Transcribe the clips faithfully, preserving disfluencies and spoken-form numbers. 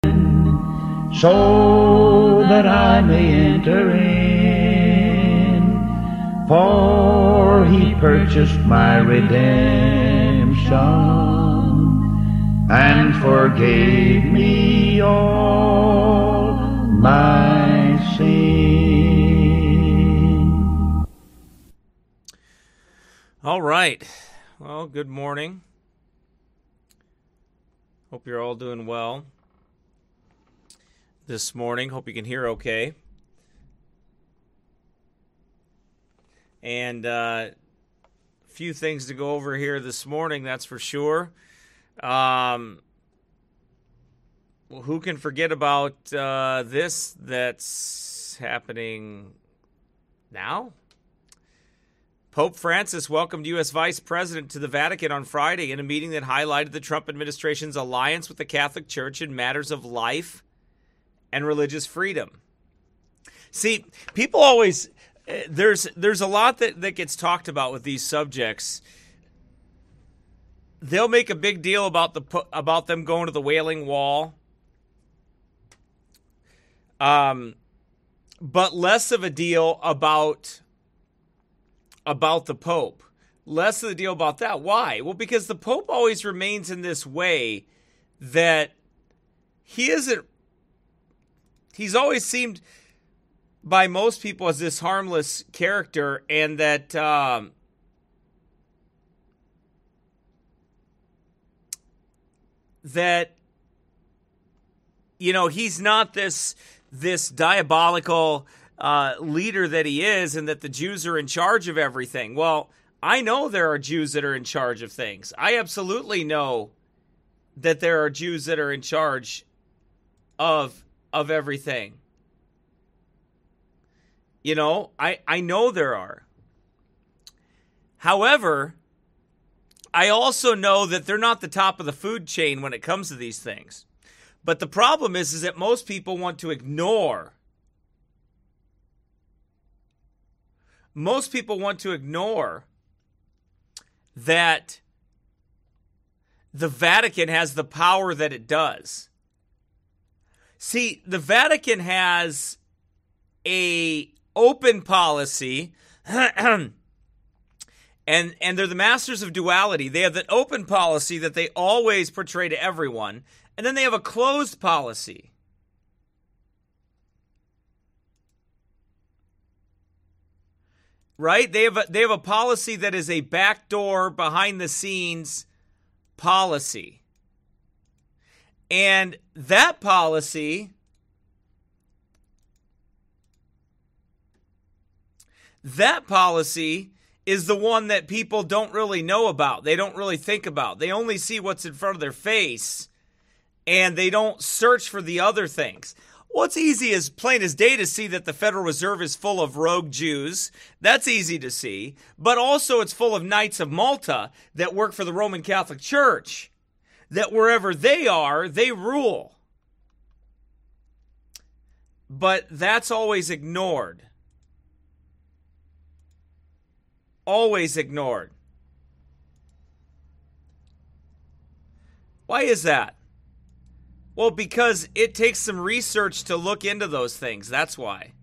so that I may enter in. For he purchased my redemption and forgave me all my sin. All right. Well, good morning. Hope you're all doing well this morning. Hope you can hear okay. And uh, a few things to go over here this morning, that's for sure. Um, well, who can forget about uh, this that's happening now? Pope Francis welcomed U S Vice President to the Vatican on Friday in a meeting that highlighted the Trump administration's alliance with the Catholic Church in matters of life and religious freedom. See, people always, there's there's a lot that, that gets talked about with these subjects. They'll make a big deal about the about them going to the Wailing Wall, um, but less of a deal about about the Pope. Less of the deal about that. Why? Well, because the Pope always remains in this way that he isn't, he's always seemed by most people as this harmless character, and that um, that, you know, he's not this this diabolical uh, leader that he is, and that the Jews are in charge of everything. Well, I know there are Jews that are in charge of things. I absolutely know that there are Jews that are in charge of of everything. You know, I, I know there are. However, I also know that they're not the top of the food chain when it comes to these things. But the problem is, is that most people want to ignore. Most people want to ignore that the Vatican has the power that it does. See, the Vatican has a open policy, and and they're the masters of duality. They have an open policy that they always portray to everyone, and then they have a closed policy. Right? They have a, they have a policy that is a backdoor, behind the scenes policy. And that policy That policy is the one that people don't really know about. They don't really think about. They only see what's in front of their face, and they don't search for the other things. Well, it's easy as plain as day to see that the Federal Reserve is full of rogue Jews. That's easy to see. But also it's full of Knights of Malta that work for the Roman Catholic Church, that wherever they are, they rule. But that's always ignored. Always ignored. Why is that? Well, because it takes some research to look into those things. That's why.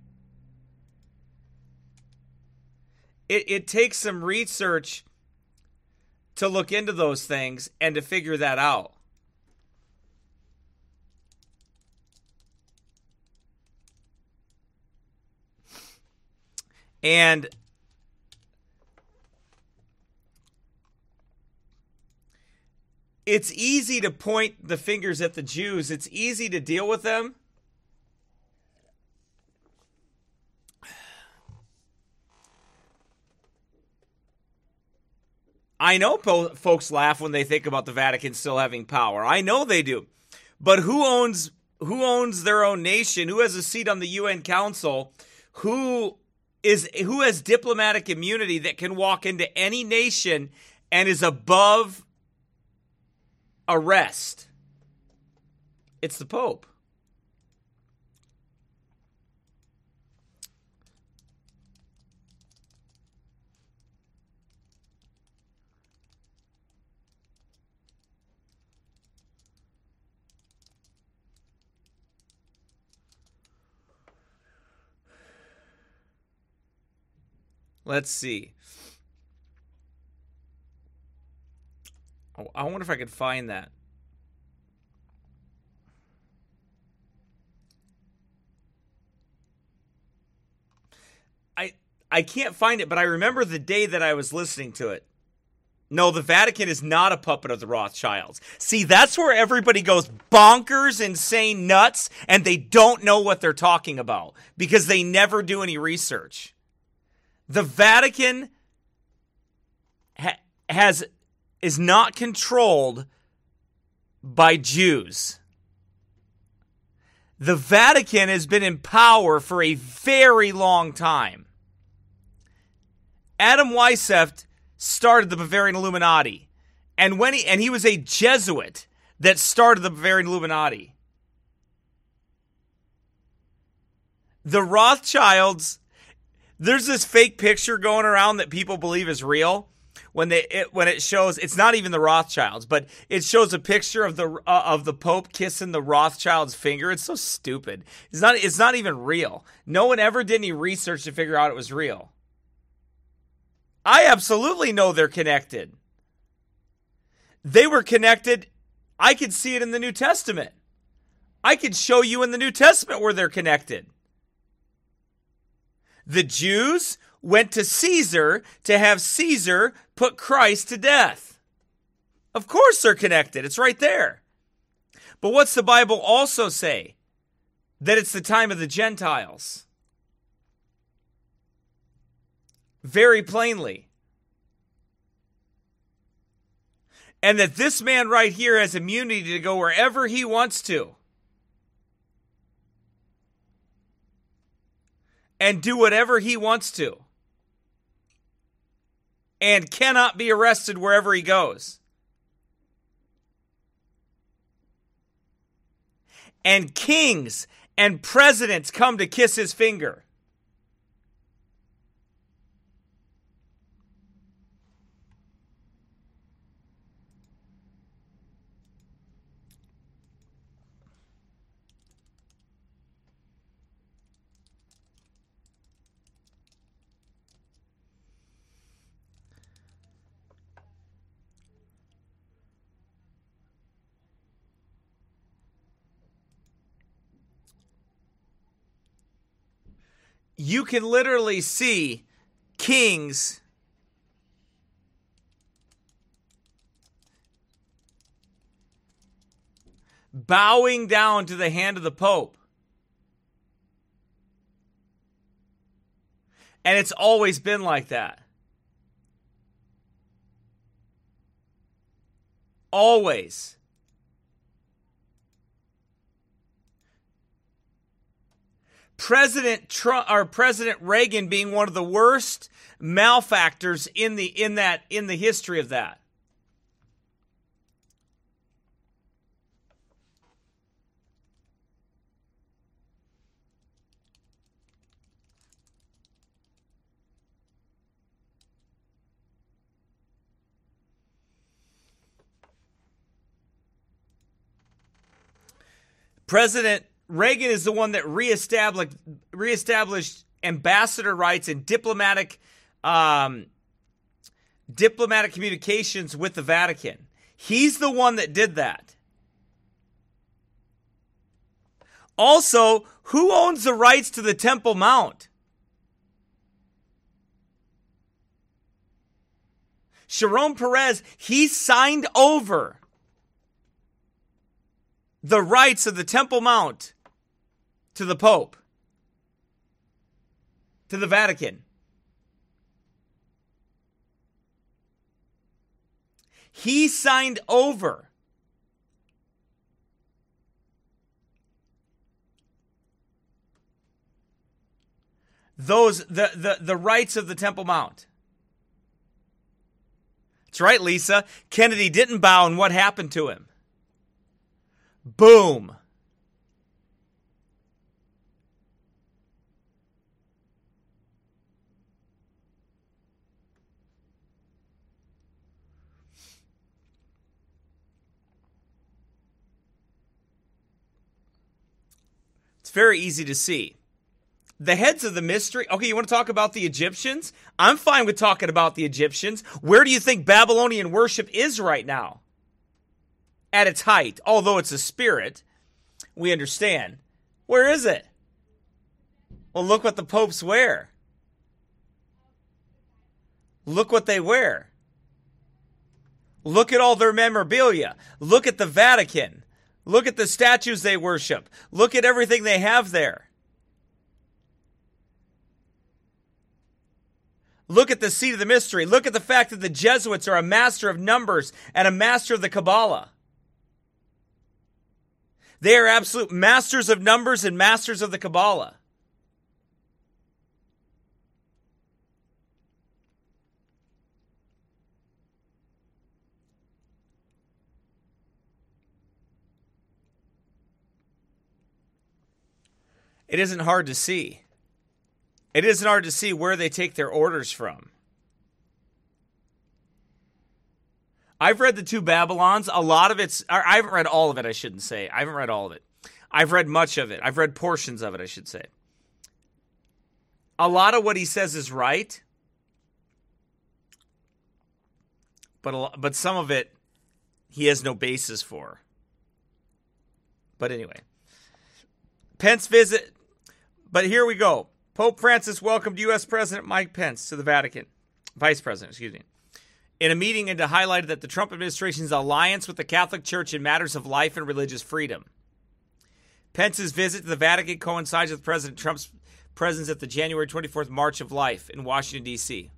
It, it takes some research to look into those things and to figure that out. And it's easy to point the fingers at the Jews. It's easy to deal with them. I know po- folks laugh when they think about the Vatican still having power. I know they do. But who owns who owns their own nation? Who has a seat on the U N Council? Who is who has diplomatic immunity that can walk into any nation and is above arrest? It's the Pope. Let's see. Oh, I wonder if I could find that. I I can't find it, but I remember the day that I was listening to it. No, the Vatican is not a puppet of the Rothschilds. See, that's where everybody goes bonkers, insane, nuts, and they don't know what they're talking about because they never do any research. The Vatican ha- has is not controlled by Jews. The Vatican has been in power for a very long time. Adam Weishaupt started the Bavarian Illuminati, and when he and he was a Jesuit that started the Bavarian Illuminati. The Rothschilds, there's this fake picture going around that people believe is real. When they it, when it shows, it's not even the Rothschilds, but it shows a picture of the uh, of the Pope kissing the Rothschild's finger. It's so stupid. It's not it's not even real. No one ever did any research to figure out it was real. I absolutely know they're connected. They were connected. I could see it in the New Testament. I could show you in the New Testament where they're connected. The Jews went to Caesar to have Caesar put Christ to death. Of course they're connected. It's right there. But what's the Bible also say? That it's the time of the Gentiles. Very plainly. And that this man right here has immunity to go wherever he wants to. And do whatever he wants to. And cannot be arrested wherever he goes. And kings and presidents come to kiss his finger. You can literally see kings bowing down to the hand of the Pope. And it's always been like that. Always. President Trump or President Reagan being one of the worst malefactors in the in that in the history of that. President Reagan is the one that reestablished reestablished ambassador rights and diplomatic um, diplomatic communications with the Vatican. He's the one that did that. Also, who owns the rights to the Temple Mount? Sharon Perez, he signed over the rights of the Temple Mount to the Pope, to the Vatican. He signed over those the, the, the rights of the Temple Mount. That's right, Lisa. Kennedy didn't bow, and what happened to him? Boom. It's very easy to see. The heads of the mystery. Okay, you want to talk about the Egyptians? I'm fine with talking about the Egyptians. Where do you think Babylonian worship is right now? At its height. Although it's a spirit, we understand. Where is it? Well, look what the popes wear. Look what they wear. Look at all their memorabilia. Look at the Vatican. Look at the statues they worship. Look at everything they have there. Look at the seat of the mystery. Look at the fact that the Jesuits are a master of numbers and a master of the Kabbalah. They are absolute masters of numbers and masters of the Kabbalah. It isn't hard to see. It isn't hard to see where they take their orders from. I've read the two Babylons. A lot of it's... I haven't read all of it, I shouldn't say. I haven't read all of it. I've read much of it. I've read portions of it, I should say. A lot of what he says is right. But, a, but some of it, he has no basis for. But anyway. Pence visit... But here we go. Pope Francis welcomed U S President Mike Pence to the Vatican. Vice President, excuse me. In a meeting and highlighted that the Trump administration's alliance with the Catholic Church in matters of life and religious freedom. Pence's visit to the Vatican coincides with President Trump's presence at the January twenty-fourth March of Life in Washington, D C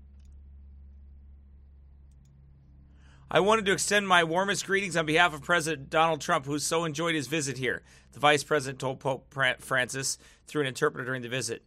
I wanted to extend my warmest greetings on behalf of President Donald Trump, who so enjoyed his visit here, the Vice President told Pope Francis through an interpreter during the visit.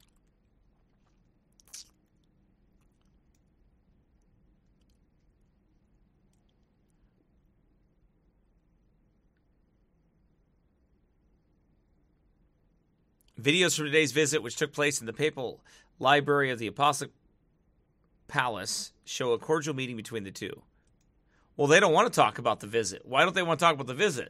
Videos from today's visit, which took place in the Papal Library of the Apostolic Palace, show a cordial meeting between the two. Well, they don't want to talk about the visit. Why don't they want to talk about the visit?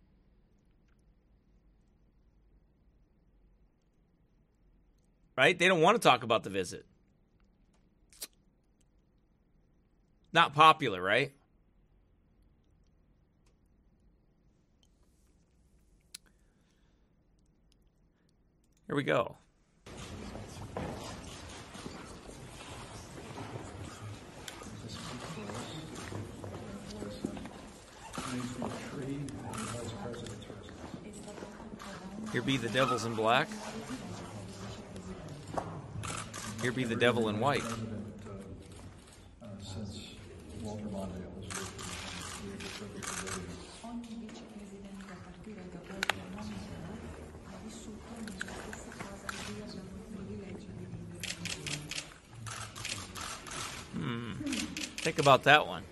Right? They don't want to talk about the visit. Not popular, right? Here we go. Here be the devils in black. Here be the devil in white. Hmm. Think about that one.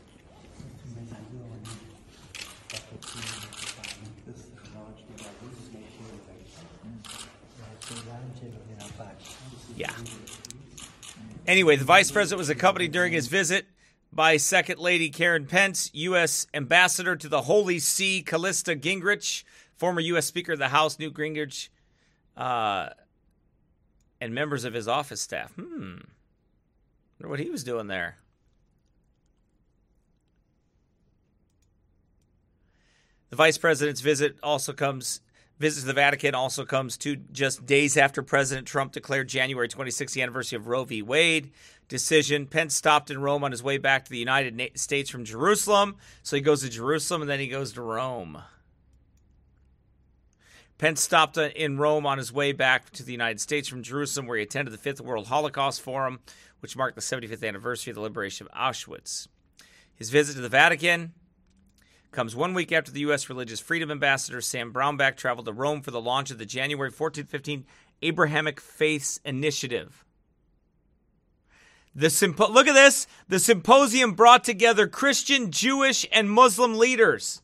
Yeah. Anyway, the vice president was accompanied during his visit by Second Lady Karen Pence, U S Ambassador to the Holy See, Callista Gingrich, former U S Speaker of the House, Newt Gingrich, uh, and members of his office staff. Hmm. Wonder what he was doing there. The vice president's visit also comes... Visit to the Vatican also comes two just days after President Trump declared January twenty-sixth the anniversary of Roe v. Wade decision. Pence stopped in Rome on his way back to the United States from Jerusalem. So he goes to Jerusalem and then he goes to Rome. Pence stopped in Rome on his way back to the United States from Jerusalem, where he attended the Fifth World Holocaust Forum, which marked the seventy-fifth anniversary of the liberation of Auschwitz. His visit to the Vatican comes one week after the U S Religious Freedom Ambassador Sam Brownback traveled to Rome for the launch of the January fourteenth fifteenth Abrahamic Faiths Initiative. The sympo- Look at this. The symposium brought together Christian, Jewish, and Muslim leaders.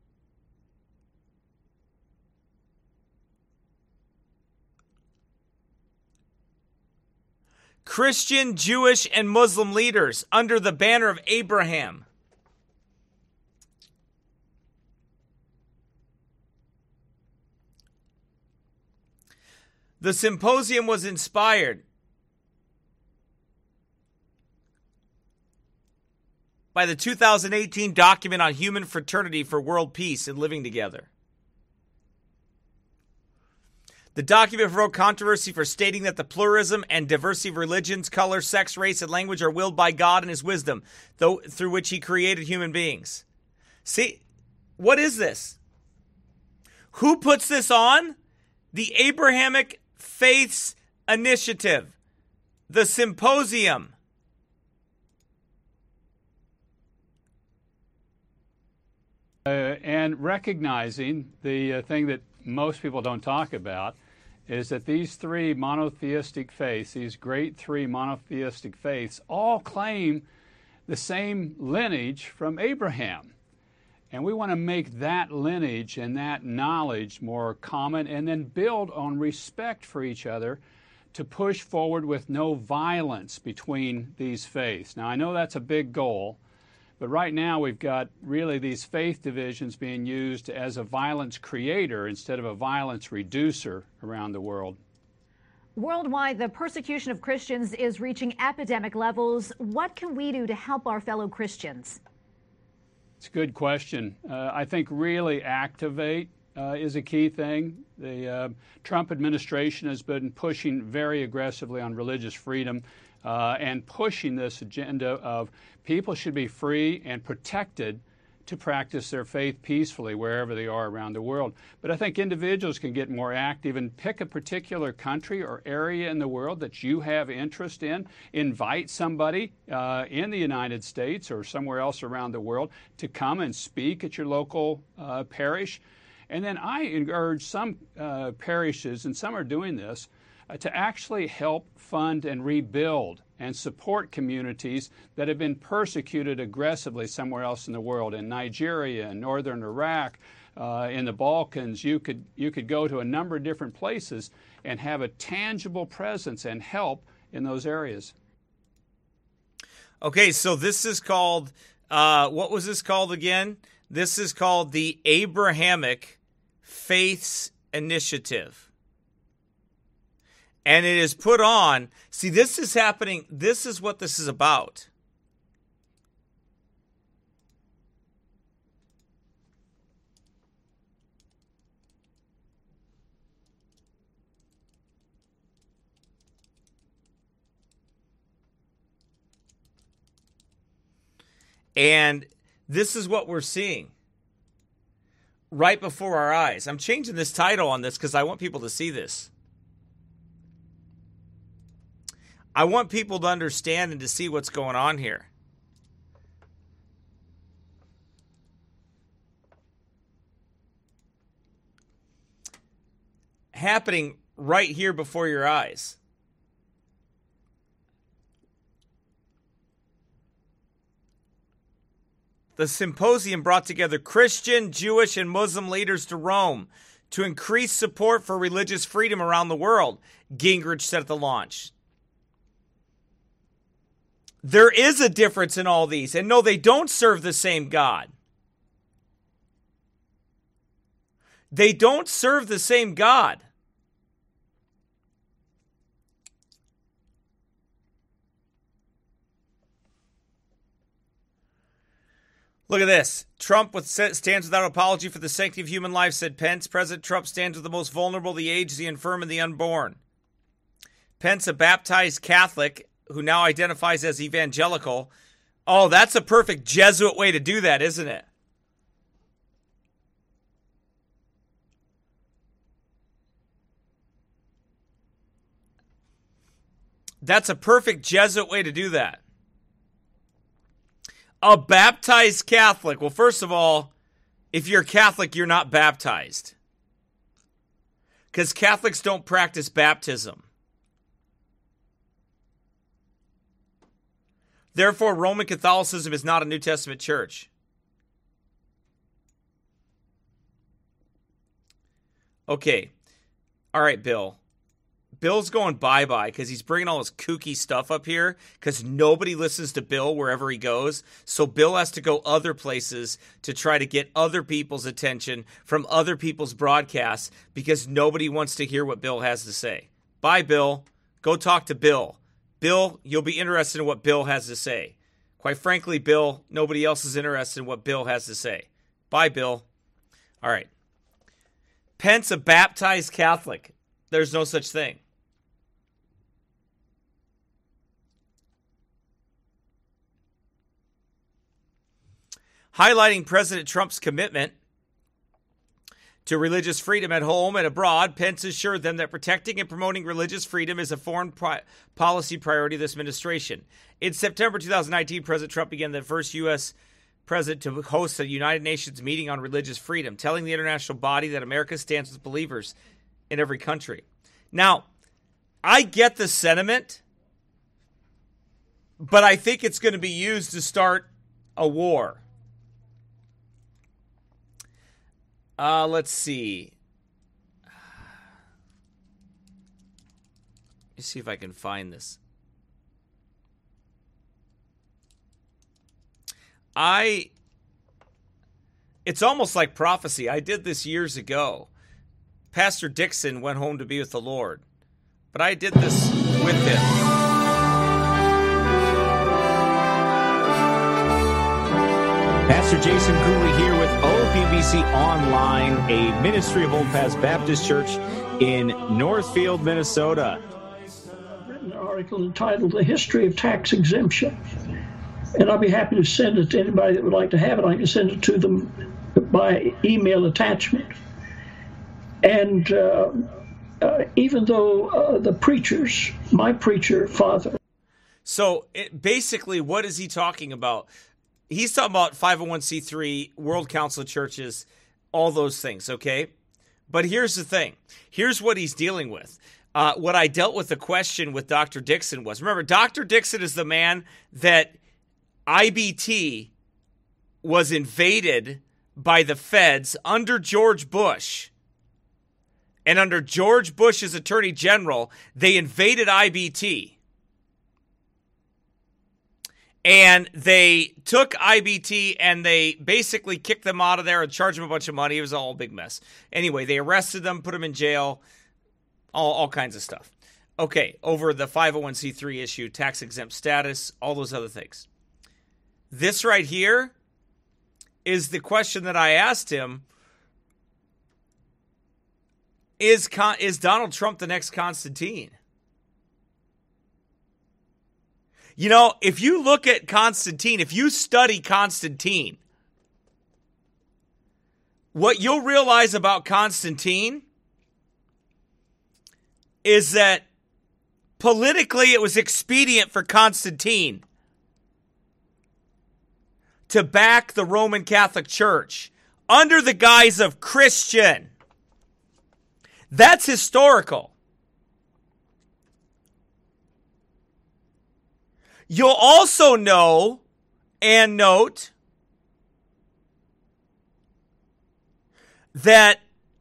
Christian, Jewish, and Muslim leaders under the banner of Abraham. The symposium was inspired by the two thousand eighteen document on human fraternity for world peace and living together. The document provoked controversy for stating that the pluralism and diversity of religions, color, sex, race, and language are willed by God in his wisdom, though through which he created human beings. See, what is this? Who puts this on? The Abrahamic Faiths Initiative, the symposium. Uh, and recognizing the uh, thing that most people don't talk about is that these three monotheistic faiths, these great three monotheistic faiths, all claim the same lineage from Abraham. And we want to make that lineage and that knowledge more common and then build on respect for each other to push forward with no violence between these faiths. Now, I know that's a big goal, but right now we've got really these faith divisions being used as a violence creator instead of a violence reducer around the world. Worldwide, the persecution of Christians is reaching epidemic levels. What can we do to help our fellow Christians? It's a good question. Uh, I think really activate uh, is a key thing. The uh, Trump administration has been pushing very aggressively on religious freedom uh, and pushing this agenda of people should be free and protected to practice their faith peacefully wherever they are around the world. But I think individuals can get more active and pick a particular country or area in the world that you have interest in. Invite somebody uh, in the United States or somewhere else around the world to come and speak at your local uh, parish. And then I urge some uh, parishes, and some are doing this, uh, to actually help fund and rebuild and support communities that have been persecuted aggressively somewhere else in the world. In Nigeria, in northern Iraq, uh, in the Balkans, you could, you could go to a number of different places and have a tangible presence and help in those areas. Okay, so this is called, uh, what was this called again? This is called the Abrahamic Faiths Initiative. And it is put on, see, this is happening, this is what this is about. And this is what we're seeing right before our eyes. I'm changing this title on this because I want people to see this. I want people to understand and to see what's going on here. Happening right here before your eyes. The symposium brought together Christian, Jewish, and Muslim leaders to Rome to increase support for religious freedom around the world, Gingrich said at the launch. There is a difference in all these. And no, they don't serve the same God. They don't serve the same God. Look at this. Trump with, stands without apology for the sanctity of human life, said Pence. President Trump stands with the most vulnerable, the aged, the infirm, and the unborn. Pence, a baptized Catholic who now identifies as evangelical. Oh, that's a perfect Jesuit way to do that, isn't it? That's a perfect Jesuit way to do that. A baptized Catholic. Well, first of all, if you're Catholic, you're not baptized. Because Catholics don't practice baptism. Therefore, Roman Catholicism is not a New Testament church. Okay. All right, Bill. Bill's going bye-bye because he's bringing all his kooky stuff up here because nobody listens to Bill wherever he goes. So Bill has to go other places to try to get other people's attention from other people's broadcasts because nobody wants to hear what Bill has to say. Bye, Bill. Go talk to Bill. Bill, you'll be interested in what Bill has to say. Quite frankly, Bill, nobody else is interested in what Bill has to say. Bye, Bill. All right. Pence, a baptized Catholic. There's no such thing. Highlighting President Trump's commitment to religious freedom at home and abroad, Pence assured them that protecting and promoting religious freedom is a foreign pri- policy priority of this administration. In September twenty nineteen, President Trump began the first U S president to host a United Nations meeting on religious freedom, telling the international body that America stands with believers in every country. Now, I get the sentiment, but I think it's going to be used to start a war. Uh, let's see. Let me see if I can find this. I, it's almost like prophecy. I did this years ago. Pastor Dixon went home to be with the Lord, but I did this with him. Pastor Jason Cooley here with O P B C Online, a ministry of Old Paths Baptist Church in Northfield, Minnesota. I've written an article entitled The History of Tax Exemption, and I'll be happy to send it to anybody that would like to have it. I can send it to them by email attachment. And uh, uh, even though uh, the preachers, my preacher father. So it, basically, what is he talking about? He's talking about five oh one c three, World Council of Churches, all those things, okay? But here's the thing. Here's what he's dealing with. Uh, what I dealt with the question with Doctor Dixon was, remember, Doctor Dixon is the man that I B T was invaded by the feds under George Bush. And under George Bush's Attorney General, they invaded I B T. And they took I B T and they basically kicked them out of there and charged them a bunch of money. It was all a big mess. Anyway, they arrested them, put them in jail, all, all kinds of stuff. Okay, over the five oh one c three issue, tax-exempt status, all those other things. This right here is the question that I asked him. Is, Con- is Donald Trump the next Constantine? You know, if you look at Constantine, if you study Constantine, what you'll realize about Constantine is that politically it was expedient for Constantine to back the Roman Catholic Church under the guise of Christian. That's historical. You'll also know and note that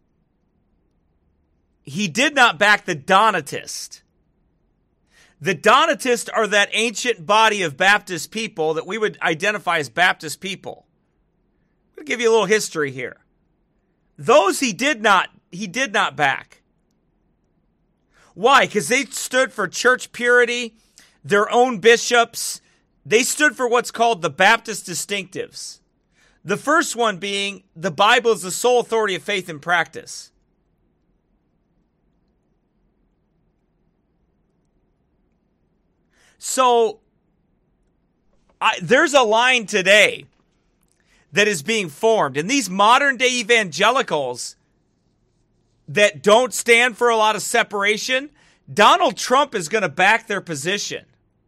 he did not back the Donatists. The Donatists are that ancient body of Baptist people that we would identify as Baptist people. I'll give you a little history here. Those he did not He did not back. Why? Because they stood for church purity, their own bishops. They stood for what's called the Baptist distinctives. The first one being the Bible is the sole authority of faith and practice. So I, there's a line today that is being formed. And these modern day evangelicals that don't stand for a lot of separation, Donald Trump is going to back their position.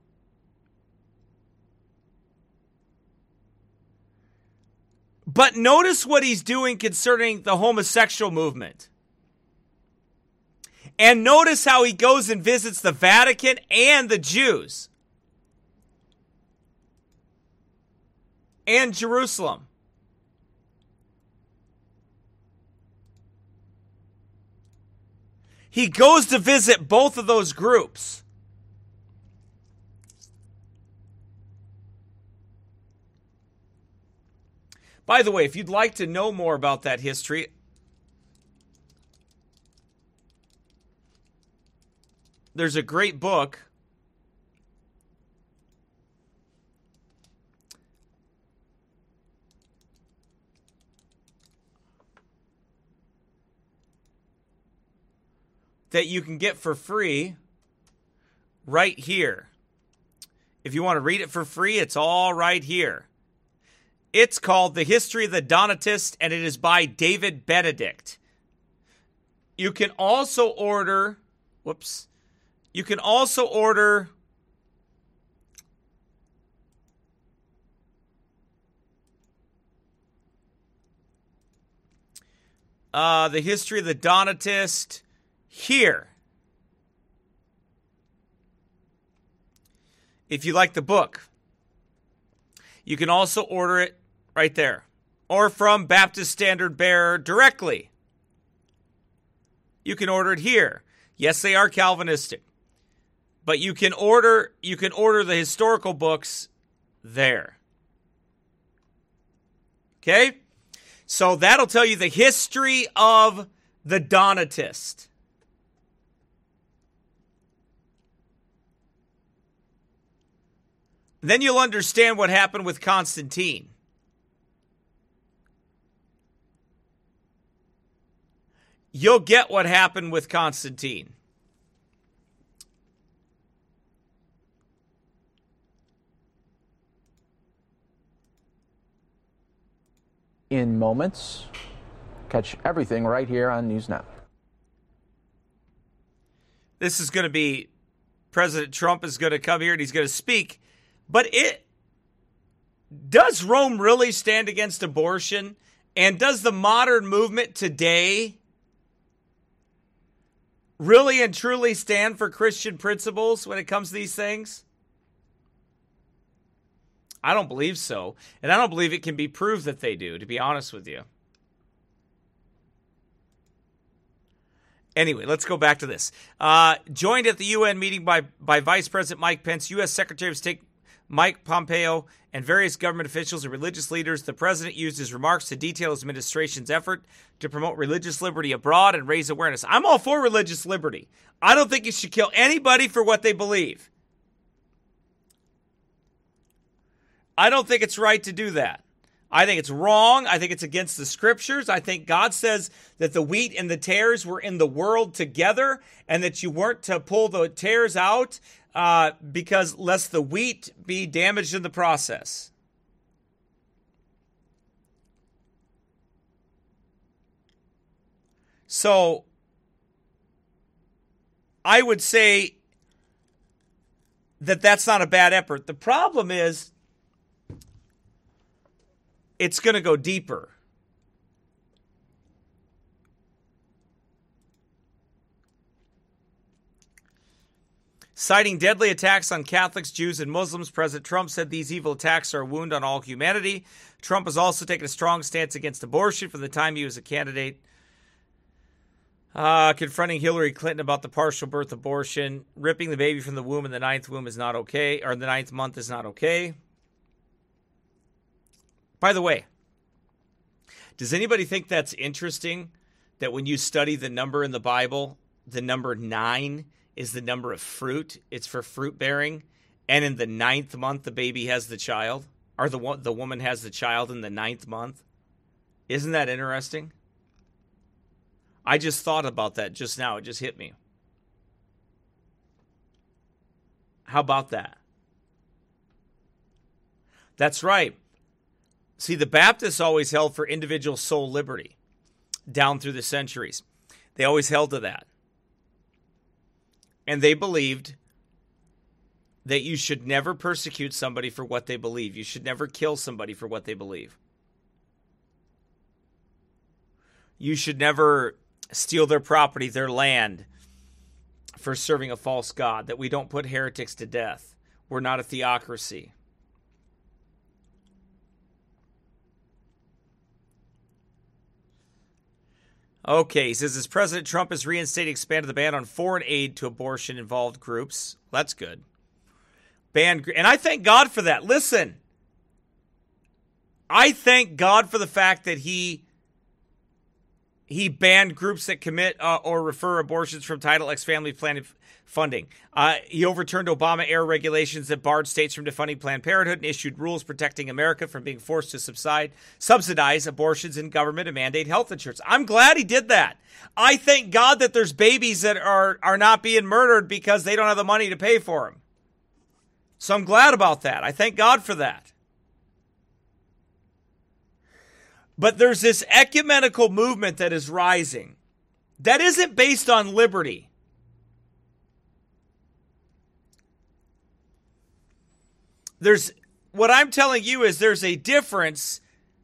But notice what he's doing concerning the homosexual movement. And notice how he goes and visits the Vatican and the Jews. And Jerusalem. He goes to visit both of those groups. By the way, if you'd like to know more about that history, there's a great book that you can get for free right here. If you want to read it for free, it's all right here. It's called The History of the Donatists, and it is by David Benedict. You can also order, whoops, you can also order uh, The History of the Donatist here. If you like the book, you can also order it right there, or from Baptist Standard Bearer directly. You can order it here. Yes, they are Calvinistic, but you can order you can order the historical books there. Okay? So that'll tell you the history of the Donatist. Then you'll understand what happened with Constantine. You'll get what happened with Constantine. In moments, catch everything right here on News Now. This is going to be, President Trump is going to come here and he's going to speak. But it, does Rome really stand against abortion? And does the modern movement today really and truly stand for Christian principles when it comes to these things? I don't believe so. And I don't believe it can be proved that they do, to be honest with you. Anyway, let's go back to this. Uh, joined at the U N meeting by, by Vice President Mike Pence, U S Secretary of State Mike Pompeo, and various government officials and religious leaders, the president used his remarks to detail his administration's effort to promote religious liberty abroad and raise awareness. I'm all for religious liberty. I don't think you should kill anybody for what they believe. I don't think it's right to do that. I think it's wrong. I think it's against the scriptures. I think God says that the wheat and the tares were in the world together and that you weren't to pull the tares out uh, because lest the wheat be damaged in the process. So I would say that that's not a bad effort. The problem is it's going to go deeper. Citing deadly attacks on Catholics, Jews, and Muslims, President Trump said these evil attacks are a wound on all humanity. Trump has also taken a strong stance against abortion from the time he was a candidate, uh, confronting Hillary Clinton about the partial birth abortion. Ripping the baby from the womb in the ninth womb is not okay, or the ninth month is not okay. By the way, does anybody think that's interesting that when you study the number in the Bible, the number nine is the number of fruit? It's for fruit bearing. And in the ninth month, the baby has the child, or the, the woman has the child in the ninth month. Isn't that interesting? I just thought about that just now. It just hit me. How about that? That's right. See, the Baptists always held for individual soul liberty down through the centuries. They always held to that. And they believed that you should never persecute somebody for what they believe. You should never kill somebody for what they believe. You should never steal their property, their land, for serving a false god. That we don't put heretics to death. We're not a theocracy. Okay, he says, as President Trump has reinstated, expanded the ban on foreign aid to abortion-involved groups. That's good. Ban, and I thank God for that. Listen, I thank God for the fact that he He banned groups that commit uh, or refer abortions from Title X family planning funding. Uh, he overturned Obama-era regulations that barred states from defunding Planned Parenthood and issued rules protecting America from being forced to subside, subsidize abortions in government and mandate health insurance. I'm glad he did that. I thank God that there's babies that are, are not being murdered because they don't have the money to pay for them. So I'm glad about that. I thank God for that. But there's this ecumenical movement that is rising that isn't based on liberty. There's what I'm telling you is there's a difference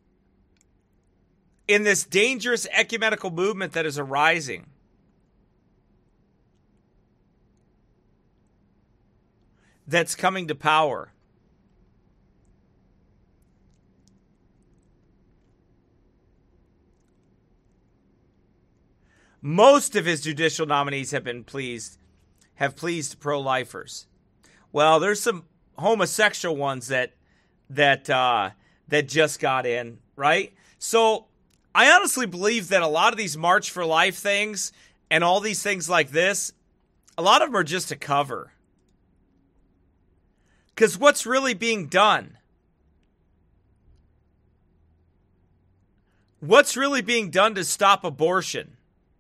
in this dangerous ecumenical movement that is arising. That's coming to power. Most of his judicial nominees have been pleased, have pleased pro-lifers. Well, there's some homosexual ones that that uh, that just got in, right? So I honestly believe that a lot of these March for Life things and all these things like this, a lot of them are just a cover. Because what's really being done? What's really being done to stop abortion?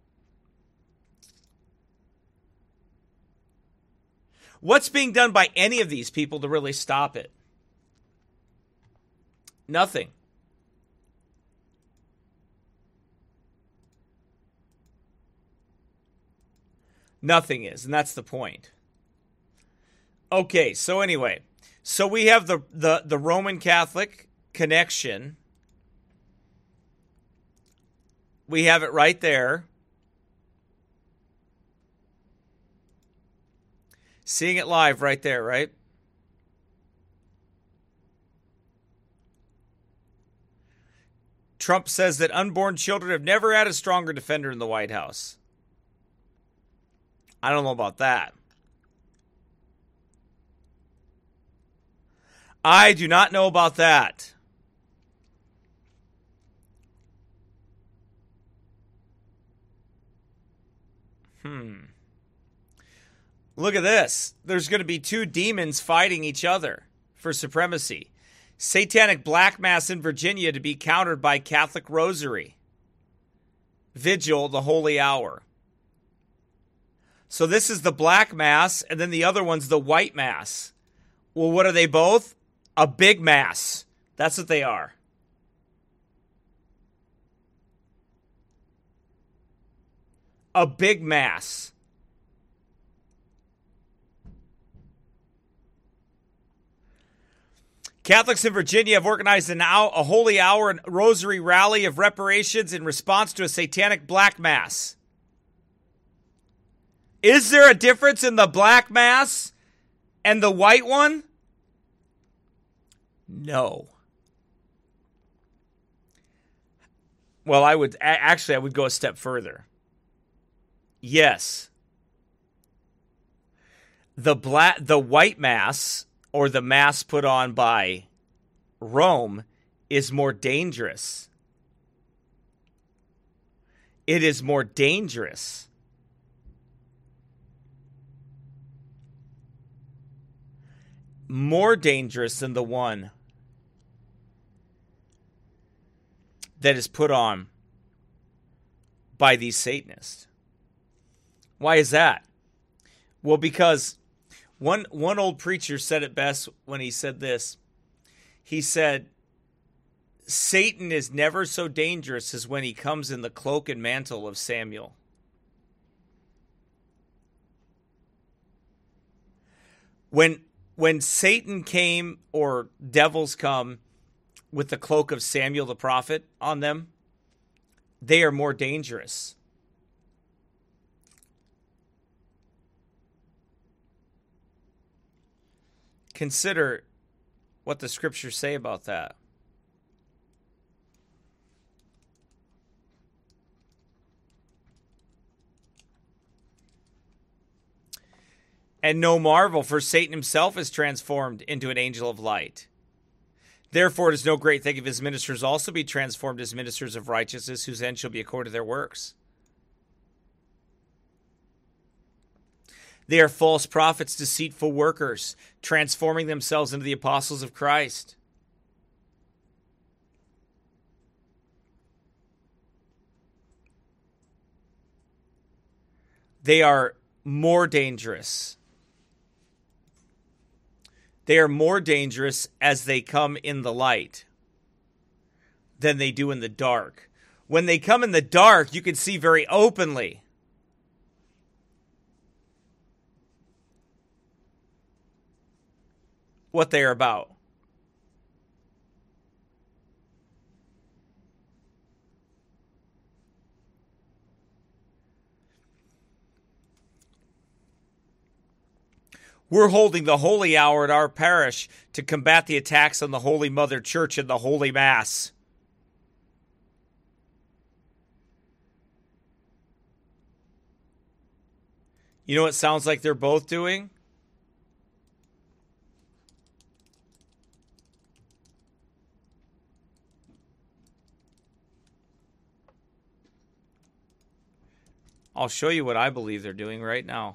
What's being done by any of these people to really stop it? Nothing. Nothing is, and that's the point. Okay, so anyway, so we have the, the, the Roman Catholic connection. We have it right there. Seeing it live right there, right? Trump says that unborn children have never had a stronger defender in the White House. I don't know about that. I do not know about that. Hmm. Look at this. There's going to be two demons fighting each other for supremacy. Satanic black mass in Virginia to be countered by Catholic rosary. Vigil, the holy hour. So this is the black mass, and then the other one's the white mass. Well, what are they both? A big mass. That's what they are. A big mass. Catholics in Virginia have organized an hour, a holy hour and rosary rally of reparations in response to a satanic black mass. Is there a difference in the black mass and the white one? No. Well, I would actually I would go a step further. Yes. The black the white mass, or the mass put on by Rome, is more dangerous. It is more dangerous. More dangerous than the one that is put on by these Satanists. Why is that? Well, because One one old preacher said it best when he said this. He said, Satan is never so dangerous as when he comes in the cloak and mantle of Samuel. When when Satan came, or devils come with the cloak of Samuel the prophet on them, they are more dangerous. Consider what the scriptures say about that. And no marvel, for Satan himself is transformed into an angel of light. Therefore, it is no great thing if his ministers also be transformed as ministers of righteousness, whose end shall be according to their works. They are false prophets, deceitful workers, transforming themselves into the apostles of Christ. They are more dangerous. They are more dangerous as they come in the light than they do in the dark. When they come in the dark, you can see very openly what they are about. We're holding the Holy Hour at our parish to combat the attacks on the Holy Mother Church and the Holy Mass. You know what it sounds like they're both doing? I'll show you what I believe they're doing right now.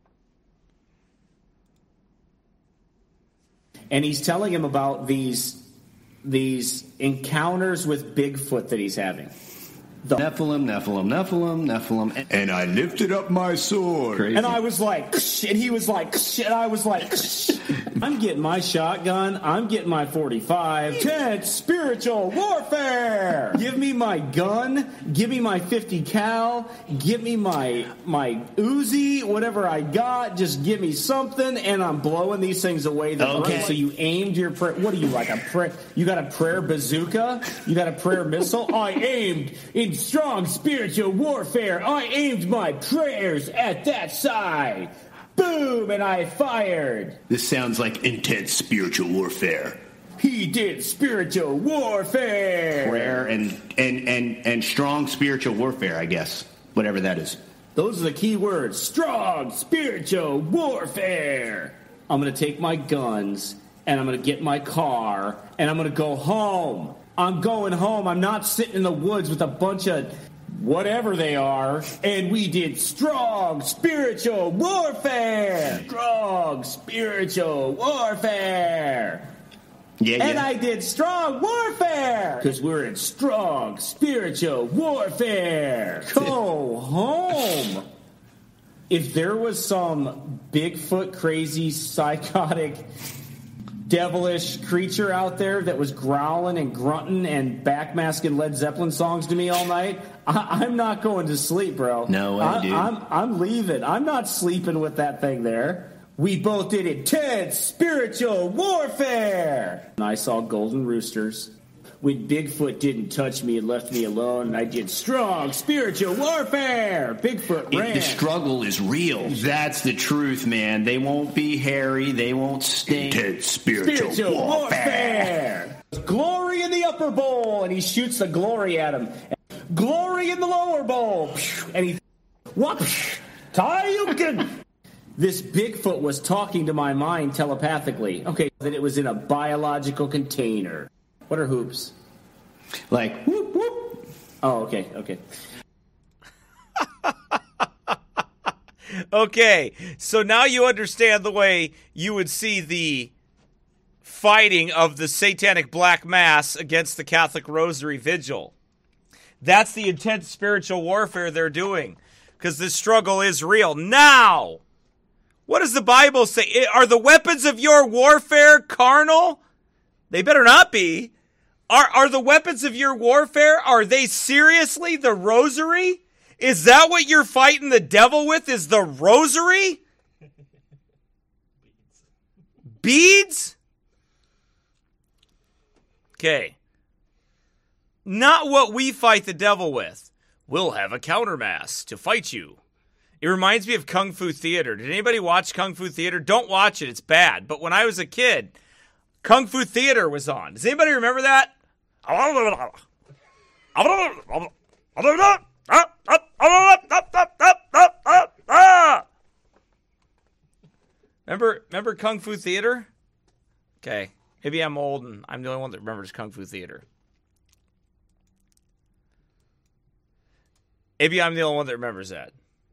And he's telling him about these these encounters with Bigfoot that he's having. The Nephilim, Nephilim, Nephilim, Nephilim. And, and I lifted up my sword. Crazy. And I was like, and he was like, and I was like, I'm getting my shotgun. I'm getting my forty-five. Intense spiritual warfare. Give me my gun. Give me my fifty cal. Give me my my Uzi. Whatever I got, just give me something, and I'm blowing these things away. The okay. So you aimed your prayer. What are you like a prayer? You got a prayer bazooka? You got a prayer missile? I aimed in strong spiritual warfare. I aimed my prayers at that side. Boom, and I fired. This sounds like intense spiritual warfare. He did spiritual warfare. Prayer and, and, and, and strong spiritual warfare, I guess. Whatever that is. Those are the key words. Strong spiritual warfare. I'm going to take my guns, and I'm going to get my car, and I'm going to go home. I'm going home. I'm not sitting in the woods with a bunch of whatever they are. And we did strong spiritual warfare. Strong spiritual warfare. Yeah, and yeah. I did strong warfare. Because we're in strong spiritual warfare. Go home. If there was some Bigfoot crazy psychotic devilish creature out there that was growling and grunting and backmasking Led Zeppelin songs to me all night, I- I'm not going to sleep, bro. No way, I- dude. I'm, I'm leaving. I'm not sleeping with that thing there. We both did intense spiritual warfare. And I saw golden roosters. When Bigfoot didn't touch me and left me alone, and I did strong spiritual warfare. Bigfoot ran. It, the struggle is real. That's the truth, man. They won't be hairy. They won't stink. Intense spiritual, spiritual warfare. warfare. Glory in the upper bowl, and he shoots the glory at him. Glory in the lower bowl, and he what? Tayukin. This Bigfoot was talking to my mind telepathically. Okay, that it was in a biological container. What are hoops? Like, whoop, whoop. Oh, okay, okay. Okay, so now you understand the way you would see the fighting of the Satanic Black Mass against the Catholic Rosary Vigil. That's the intense spiritual warfare they're doing, because this struggle is real. Now, what does the Bible say? Are the weapons of your warfare carnal? They better not be. Are are the weapons of your warfare, are they seriously the rosary? Is that what you're fighting the devil with, is the rosary? Beads? Okay. Not what we fight the devil with. We'll have a countermass to fight you. It reminds me of Kung Fu Theater. Did anybody watch Kung Fu Theater? Don't watch it. It's bad. But when I was a kid, Kung Fu Theater was on. Does anybody remember that? Remember, remember Kung Fu Theater? Okay. Maybe I'm old and I'm the only one that remembers Kung Fu Theater. Maybe I'm the only one that remembers that.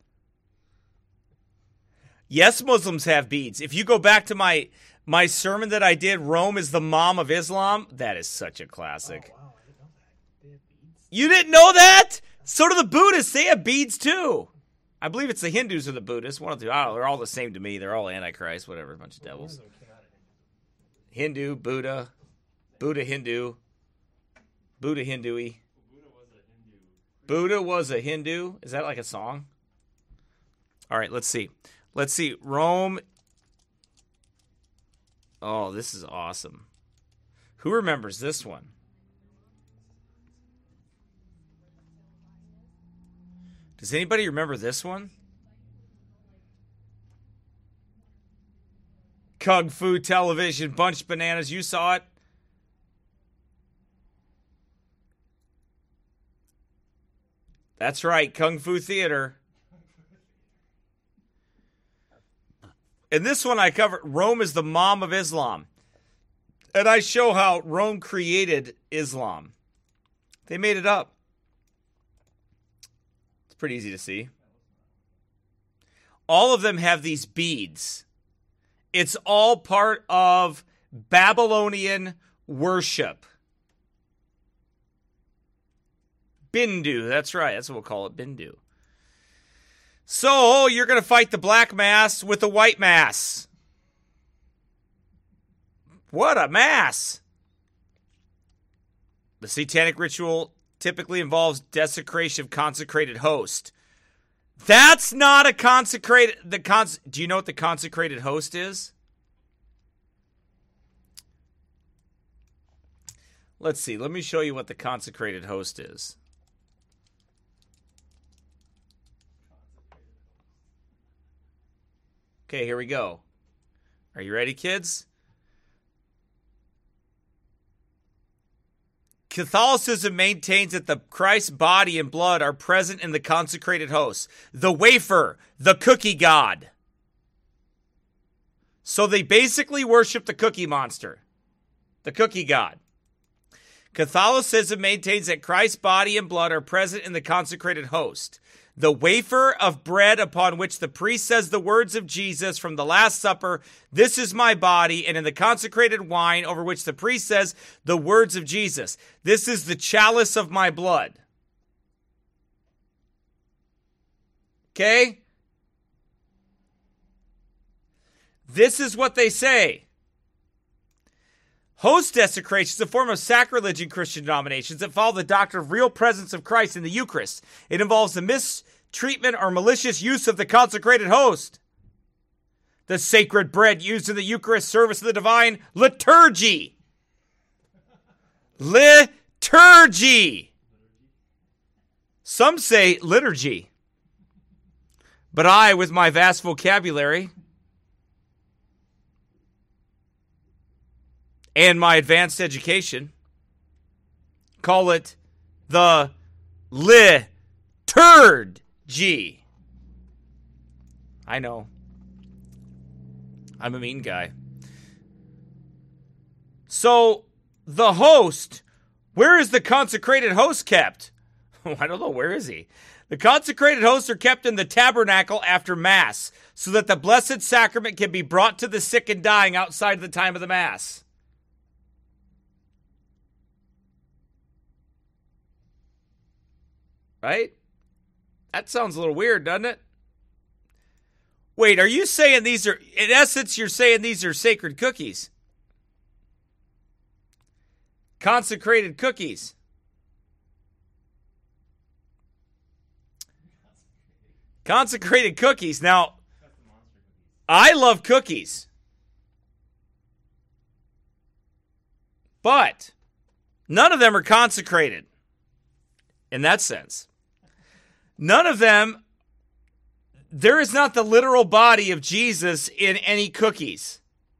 Yes, Muslims have beads. If you go back to my my sermon that I did, Rome is the mom of Islam, that is such a classic. Oh, wow. I didn't know that. They have beads? You didn't know that? So do the Buddhists. They have beads too. I believe it's the Hindus or the Buddhists. One of the, oh, they're all the same to me. They're all Antichrist, whatever, a bunch of devils. Hindu, Buddha, Buddha, Hindu, Buddha, Hindu-y. Buddha was a Hindu. Is that like a song? All right, let's see. Let's see. Rome. Oh, this is awesome. Who remembers this one? Does anybody remember this one? Kung Fu Television, Bunch Bananas. You saw it? That's right, Kung Fu Theater. In this one I cover Rome is the mom of Islam. And I show how Rome created Islam. They made it up. It's pretty easy to see. All of them have these beads. It's all part of Babylonian worship. Bindu, that's right. That's what we'll call it, Bindu. So, you're going to fight the black mass with the white mass. What a mass! The satanic ritual typically involves desecration of consecrated host. That's not a consecrated... The cons. Do you know what the consecrated host is? Let's see. Let me show you what the consecrated host is. Okay, here we go. Are you ready, kids? Catholicism maintains that the Christ's body and blood are present in the consecrated host, the wafer, the cookie god. So they basically worship the cookie monster, the cookie god. Catholicism maintains that Christ's body and blood are present in the consecrated host, the wafer of bread upon which the priest says the words of Jesus from the Last Supper, "This is my body," and in the consecrated wine over which the priest says the words of Jesus, "This is the chalice of my blood." Okay? This is what they say. Host desecration is a form of sacrilege in Christian denominations that follow the doctrine of real presence of Christ in the Eucharist. It involves the mistreatment or malicious use of the consecrated host, the sacred bread used in the Eucharist service of the divine liturgy. Liturgy. Some say liturgy. But I, with my vast vocabulary and my advanced education, call it the liturgy. I know. I'm a mean guy. So, the host, where is the consecrated host kept? I don't know, where is he? The consecrated hosts are kept in the tabernacle after Mass, so that the Blessed Sacrament can be brought to the sick and dying outside the time of the Mass. Right? That sounds a little weird, doesn't it? Wait, are you saying these are, in essence, you're saying these are sacred cookies? Consecrated cookies. Consecrated cookies. Now, I love cookies. But none of them are consecrated in that sense. None of them, there is not the literal body of Jesus in any cookies.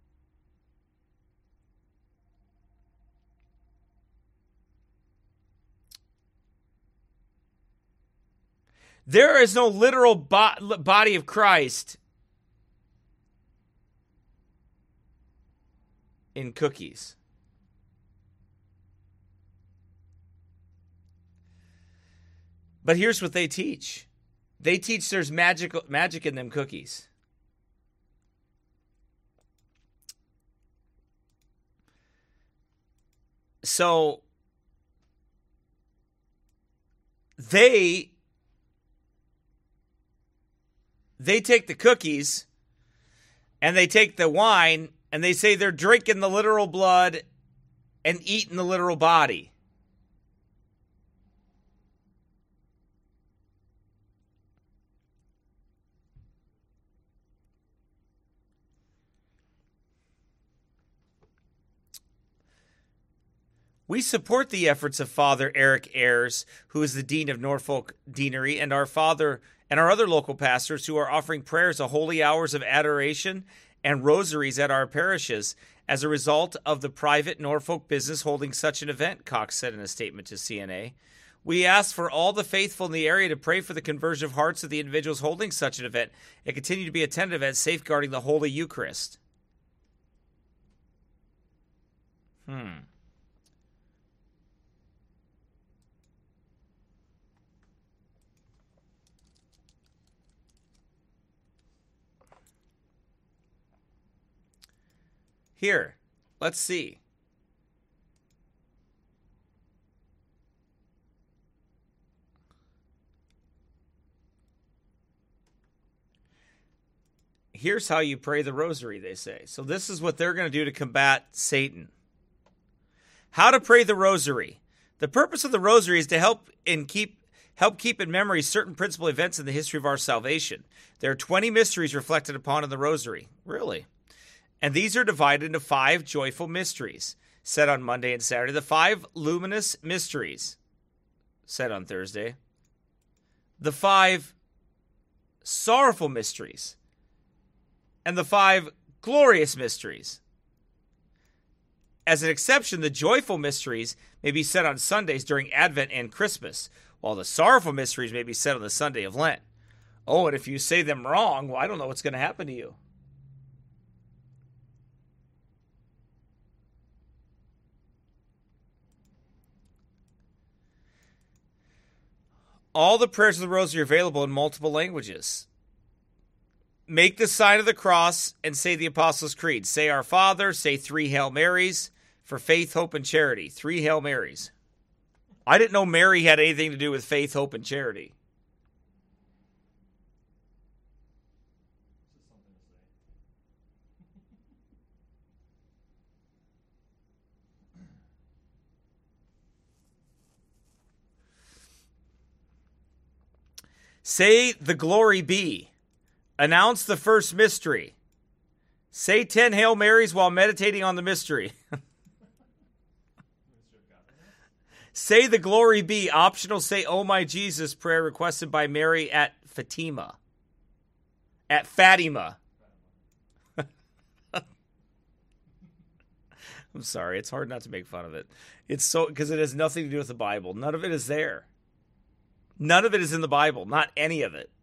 There is no literal bo- body of Christ in cookies. But here's what they teach. They teach there's magic, magic in them cookies. So they they take the cookies and they take the wine and they say they're drinking the literal blood and eating the literal body. We support the efforts of Father Eric Ayres, who is the Dean of Norfolk Deanery, and our Father and our other local pastors who are offering prayers of holy hours of adoration and rosaries at our parishes as a result of the private Norfolk business holding such an event, Cox said in a statement to C N A. We ask for all the faithful in the area to pray for the conversion of hearts of the individuals holding such an event and continue to be attentive at safeguarding the Holy Eucharist. Hmm. Here, let's see. Here's how you pray the rosary, they say. So this is what they're going to do to combat Satan. How to pray the rosary. The purpose of the rosary is to help in keep help keep in memory certain principal events in the history of our salvation. There are twenty mysteries reflected upon in the rosary. Really? And these are divided into five joyful mysteries, said on Monday and Saturday. The five luminous mysteries, said on Thursday. The five sorrowful mysteries. And the five glorious mysteries. As an exception, the joyful mysteries may be said on Sundays during Advent and Christmas, while the sorrowful mysteries may be said on the Sunday of Lent. Oh, and if you say them wrong, well, I don't know what's going to happen to you. All the prayers of the rosary are available in multiple languages. Make the sign of the cross and say the Apostles' Creed. Say Our Father, say three Hail Marys for faith, hope, and charity. Three Hail Marys. I didn't know Mary had anything to do with faith, hope, and charity. Say the glory be. Announce the first mystery. Say ten Hail Marys while meditating on the mystery. Say the glory be. Optional, say Oh my Jesus prayer requested by Mary at Fatima. At Fatima. I'm sorry, it's hard not to make fun of it. It's so because it has nothing to do with the Bible. None of it is there. None of it is in the Bible. Not any of it.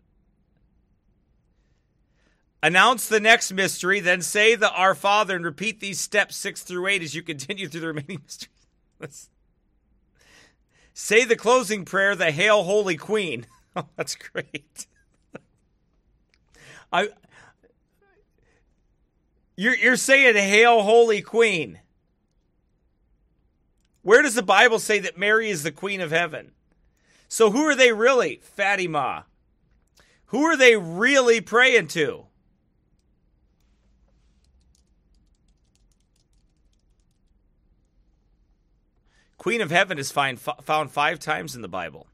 Announce the next mystery, then say the Our Father and repeat these steps six through eight as you continue through the remaining mysteries. Say the closing prayer, the Hail Holy Queen. Oh, that's great. I, you're, you're saying Hail Holy Queen. Where does the Bible say that Mary is the Queen of Heaven? So who are they really? Fatima. Who are they really praying to? Queen of Heaven is find, found five times in the Bible.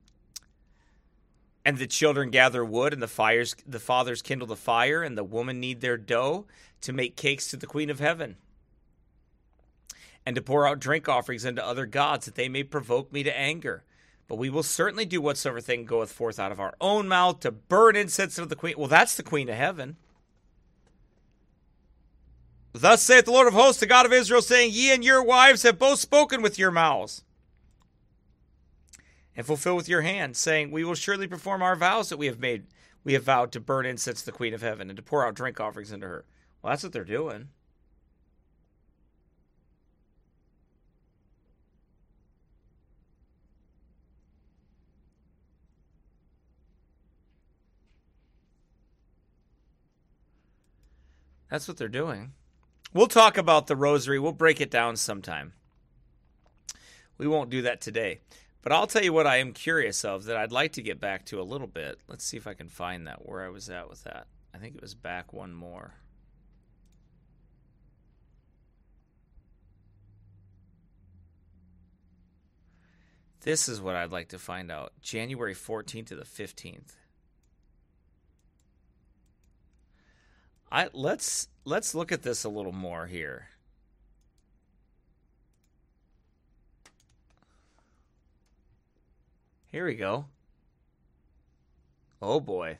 And the children gather wood, and the fires, the fathers kindle the fire, and the women knead their dough to make cakes to the Queen of Heaven, and to pour out drink offerings unto other gods, that they may provoke me to anger. But we will certainly do whatsoever thing goeth forth out of our own mouth to burn incense to the Queen. Well, that's the Queen of Heaven. Thus saith the Lord of hosts, the God of Israel, saying, Ye and your wives have both spoken with your mouths, and fulfill with your hands, saying, We will surely perform our vows that we have made. We have vowed to burn incense to the Queen of Heaven, and to pour out drink offerings unto her. Well, that's what they're doing. That's what they're doing. We'll talk about the rosary. We'll break it down sometime. We won't do that today. But I'll tell you what I am curious of that I'd like to get back to a little bit. Let's see if I can find that, where I was at with that. I think it was back one more. This is what I'd like to find out. January fourteenth to the fifteenth. I let's let's look at this a little more here. Here we go. Oh boy.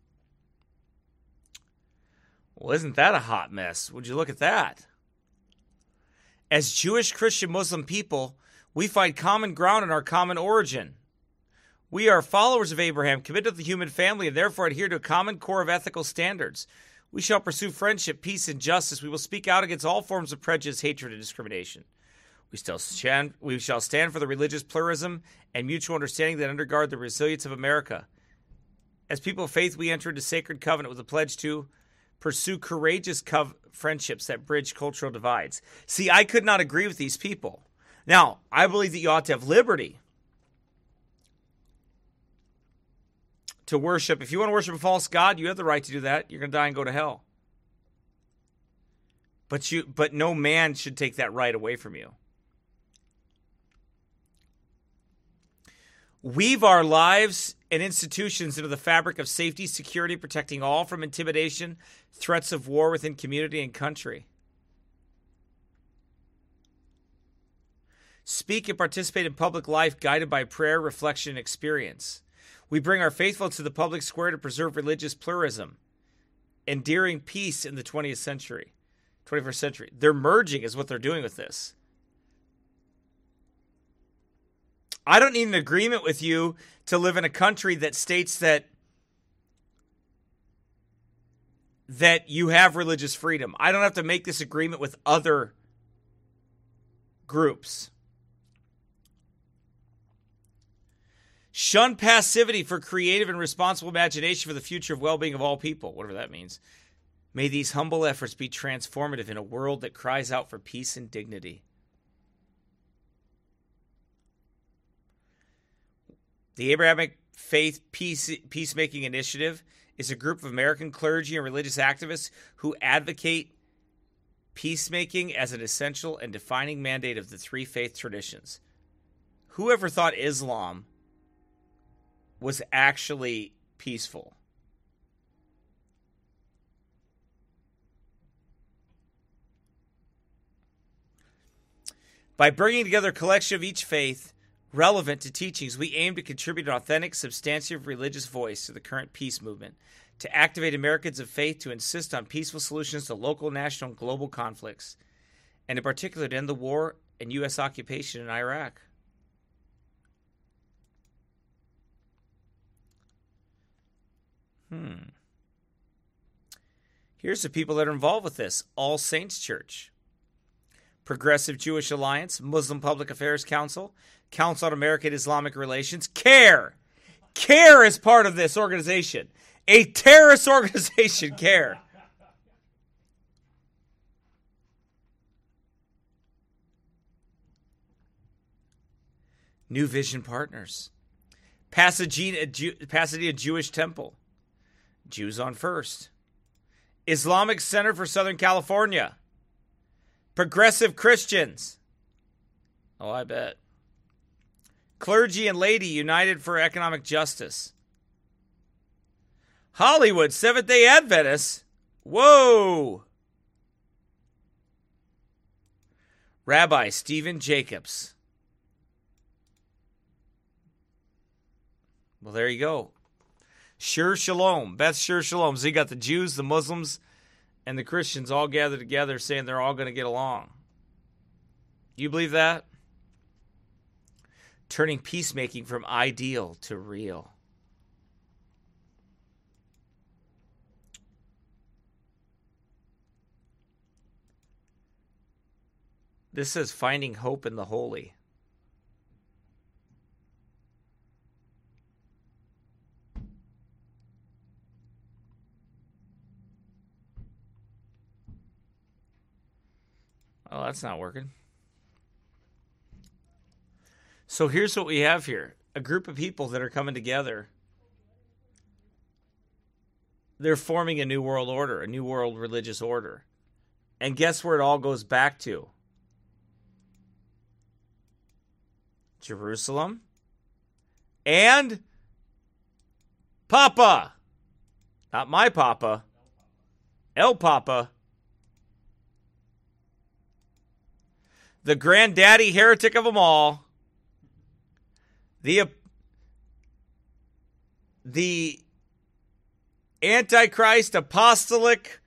Well, isn't that a hot mess? Would you look at that? As Jewish, Christian, Muslim people, we find common ground in our common origin. We are followers of Abraham, committed to the human family, and therefore adhere to a common core of ethical standards. We shall pursue friendship, peace, and justice. We will speak out against all forms of prejudice, hatred, and discrimination. We, still stand, we shall stand for the religious pluralism and mutual understanding that undergird the resilience of America. As people of faith, we enter into sacred covenant with a pledge to pursue courageous cov- friendships that bridge cultural divides. See, I could not agree with these people. Now, I believe that you ought to have liberty to worship. If you want to worship a false god, you have the right to do that. You're going to die and go to hell. But you, but no man should take that right away from you. Weave our lives and institutions into the fabric of safety, security, protecting all from intimidation, threats of war within community and country. Speak and participate in public life guided by prayer, reflection, and experience. We bring our faithful to the public square to preserve religious pluralism, endearing peace in the twentieth century, twenty-first century. They're merging is what they're doing with this. I don't need an agreement with you to live in a country that states that that you have religious freedom. I don't have to make this agreement with other groups. Shun passivity for creative and responsible imagination for the future of well-being of all people, whatever that means. May these humble efforts be transformative in a world that cries out for peace and dignity. The Abrahamic Faith Peace, Peacemaking Initiative is a group of American clergy and religious activists who advocate peacemaking as an essential and defining mandate of the three faith traditions. Whoever thought Islam was actually peaceful? By bringing together a collection of each faith relevant to teachings, we aim to contribute an authentic, substantive religious voice to the current peace movement, to activate Americans of faith to insist on peaceful solutions to local, national, and global conflicts, and in particular to end the war and U S occupation in Iraq. Hmm. Here's the people that are involved with this. All Saints Church, Progressive Jewish Alliance, Muslim Public Affairs Council, Council on American Islamic Relations, CARE. CARE is part of this organization. A terrorist organization, CARE. New Vision Partners, Pasadena, Pasadena Jewish Temple, Jews on First, Islamic Center for Southern California, Progressive Christians. Oh, I bet. Clergy and Laity United for Economic Justice. Hollywood Seventh-day Adventists. Whoa. Rabbi Stephen Jacobs. Well, there you go. Shir Shalom. Beth Shir Shalom. So you got the Jews, the Muslims, and the Christians all gathered together saying they're all going to get along. You believe that? Turning peacemaking from ideal to real. This says finding hope in the holy. Oh, that's not working. So here's what we have here. A group of people that are coming together. They're forming a new world order, a new world religious order. And guess where it all goes back to? Jerusalem. And Papa. Not my Papa. El Papa. The granddaddy heretic of them all. The, the Antichrist apostolic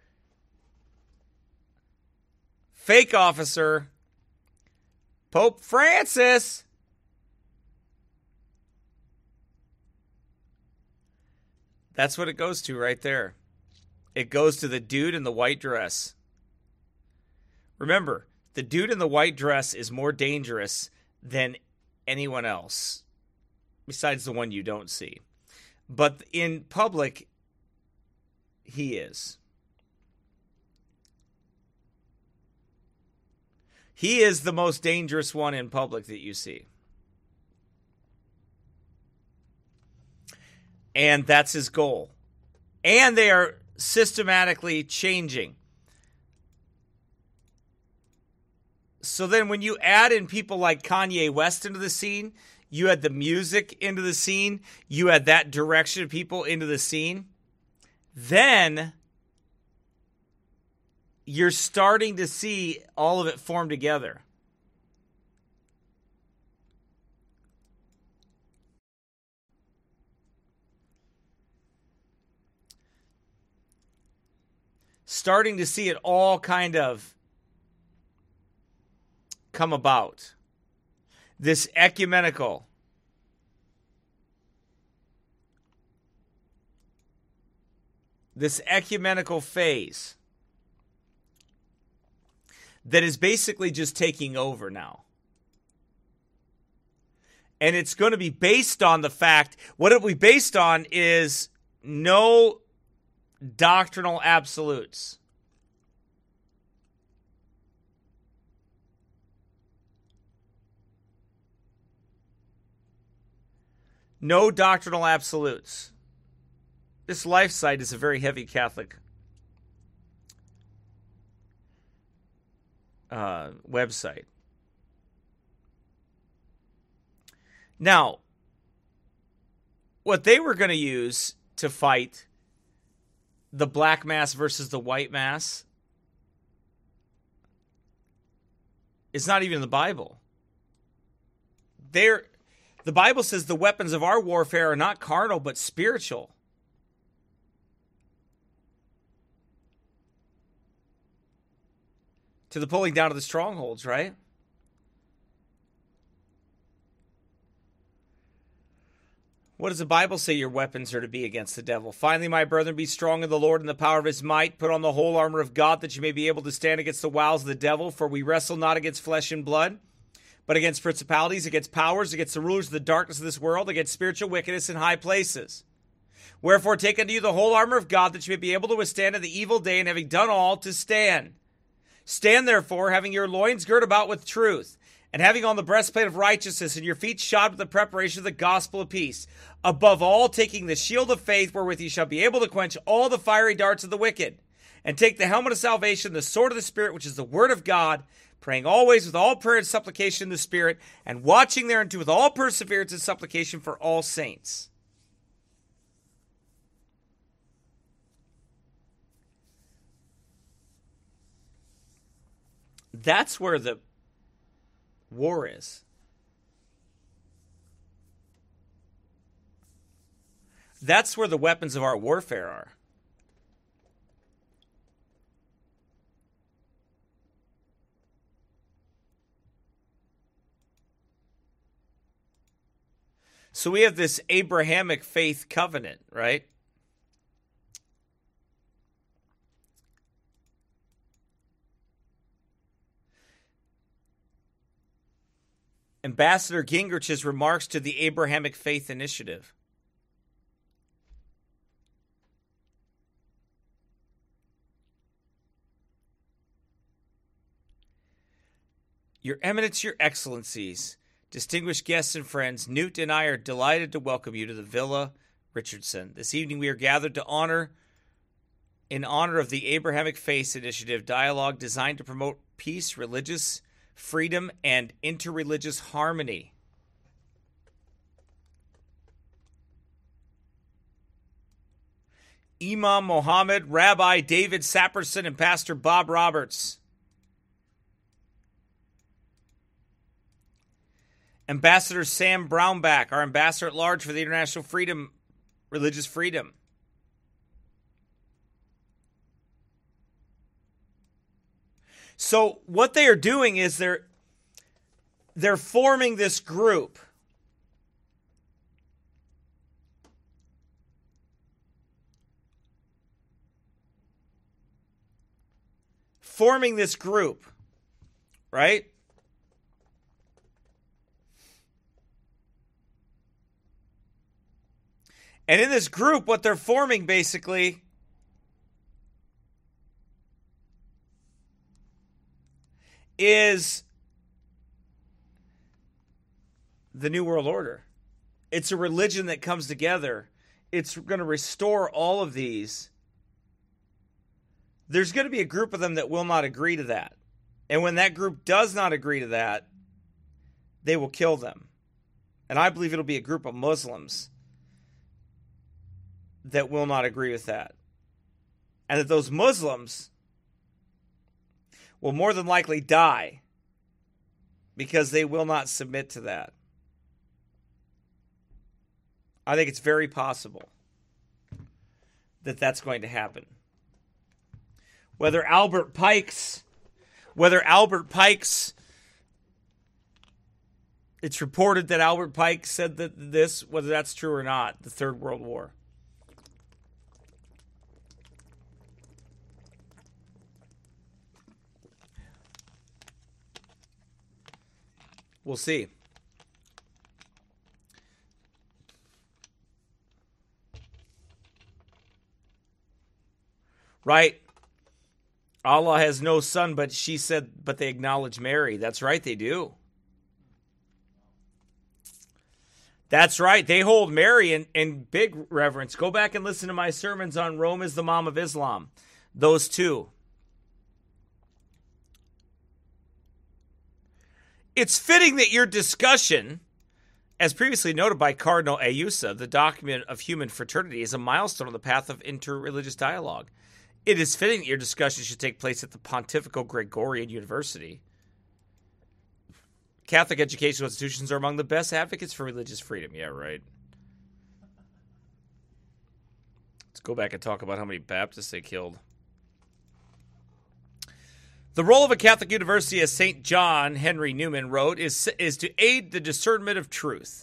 fake officer, Pope Francis. That's what it goes to right there. It goes to the dude in the white dress. Remember, the dude in the white dress is more dangerous than anyone else, besides the one you don't see. But in public, he is. He is the most dangerous one in public that you see. And that's his goal. And they are systematically changing. So then when you add in people like Kanye West into the scene, you add the music into the scene, you add that direction of people into the scene, then you're starting to see all of it form together. Starting to see it all kind of come about. This ecumenical, this ecumenical phase that is basically just taking over now. And it's going to be based on the fact, what it will be based on is no doctrinal absolutes. No doctrinal absolutes. This Life site is a very heavy Catholic uh, website. Now, what they were going to use to fight the black mass versus the white mass is not even in the Bible. They're, the Bible says the weapons of our warfare are not carnal, but spiritual. To the pulling down of the strongholds, right? What does the Bible say your weapons are to be against the devil? Finally, my brethren, be strong in the Lord and the power of his might. Put on the whole armor of God that you may be able to stand against the wiles of the devil. For we wrestle not against flesh and blood, but against principalities, against powers, against the rulers of the darkness of this world, against spiritual wickedness in high places. Wherefore take unto you the whole armor of God that you may be able to withstand in the evil day, and having done all, to stand. Stand therefore, having your loins girt about with truth, and having on the breastplate of righteousness, and your feet shod with the preparation of the gospel of peace. Above all, taking the shield of faith, wherewith ye shall be able to quench all the fiery darts of the wicked. And take the helmet of salvation, the sword of the Spirit, which is the word of God, praying always with all prayer and supplication in the Spirit, and watching thereunto with all perseverance and supplication for all saints. That's where the war is. That's where the weapons of our warfare are. So we have this Abrahamic faith covenant, right? Ambassador Gingrich's remarks to the Abrahamic Faith Initiative. Your Eminence, Your Excellencies, distinguished guests and friends, Newt and I are delighted to welcome you to the Villa Richardson. This evening we are gathered to honor, in honor of the Abrahamic Faith Initiative dialogue designed to promote peace, religious freedom, and interreligious harmony. Imam Mohammed, Rabbi David Saperson, and Pastor Bob Roberts. Ambassador Sam Brownback, our ambassador at large for the international freedom, religious freedom. So what they are doing is they're they're forming this group. Forming this group, right? And in this group, what they're forming basically is the New World Order. It's a religion that comes together. It's going to restore all of these. There's going to be a group of them that will not agree to that. And when that group does not agree to that, they will kill them. And I believe it'll be a group of Muslims that will not agree with that. And that those Muslims will more than likely die because they will not submit to that. I think it's very possible that that's going to happen. Whether Albert Pike's, whether Albert Pike's, it's reported that Albert Pike said that this, whether that's true or not, the Third World War. We'll see. Right? Allah has no son, but she said, but they acknowledge Mary. That's right, they do. That's right. They hold Mary in, in big reverence. Go back and listen to my sermons on Rome is the Mom of Islam. Those two. It's fitting that your discussion, as previously noted by Cardinal Ayuso, the document of human fraternity, is a milestone on the path of interreligious dialogue. It is fitting that your discussion should take place at the Pontifical Gregorian University. Catholic educational institutions are among the best advocates for religious freedom. Yeah, right. Let's go back and talk about how many Baptists they killed. The role of a Catholic university, as Saint John Henry Newman wrote, is, is to aid the discernment of truth.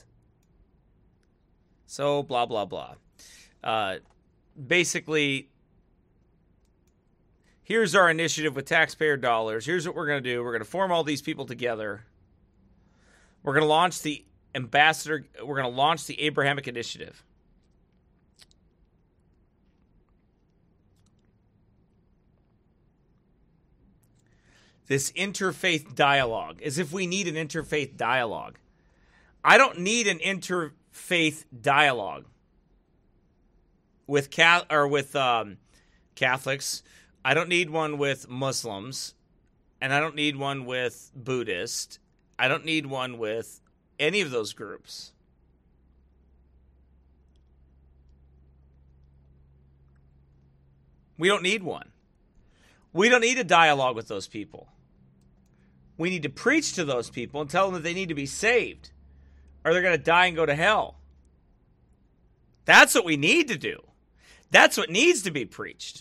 So, blah, blah, blah. Uh, basically, here's our initiative with taxpayer dollars. Here's what we're going to do. We're going to form all these people together. We're going to launch the ambassador. We're going to launch the Abrahamic Initiative. This interfaith dialogue, as if we need an interfaith dialogue. I don't need an interfaith dialogue with Catholic or with um, Catholics. I don't need one with Muslims, and I don't need one with Buddhists. I don't need one with any of those groups. We don't need one. We don't need a dialogue with those people. We need to preach to those people and tell them that they need to be saved, or they're going to die and go to hell. That's what we need to do. That's what needs to be preached.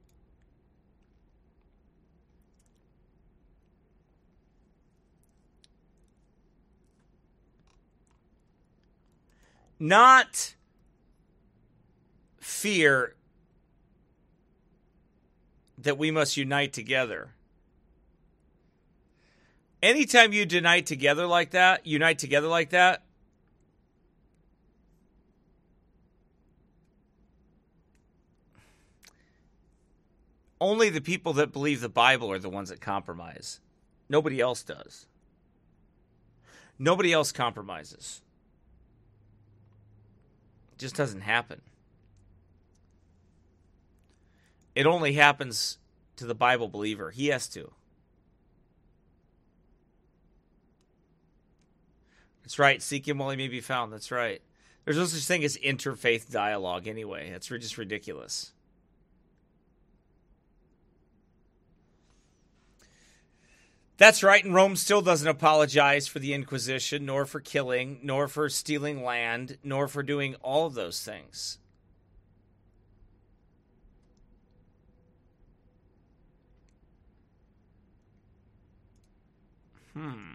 Not fear that we must unite together. Anytime you unite together like that, unite together like that, only the people that believe the Bible are the ones that compromise. Nobody else does. Nobody else compromises. It just doesn't happen. It only happens to the Bible believer. He has to. That's right. Seek him while he may be found. That's right. There's no such thing as interfaith dialogue anyway. That's just ridiculous. That's right, and Rome still doesn't apologize for the Inquisition, nor for killing, nor for stealing land, nor for doing all of those things. Hmm.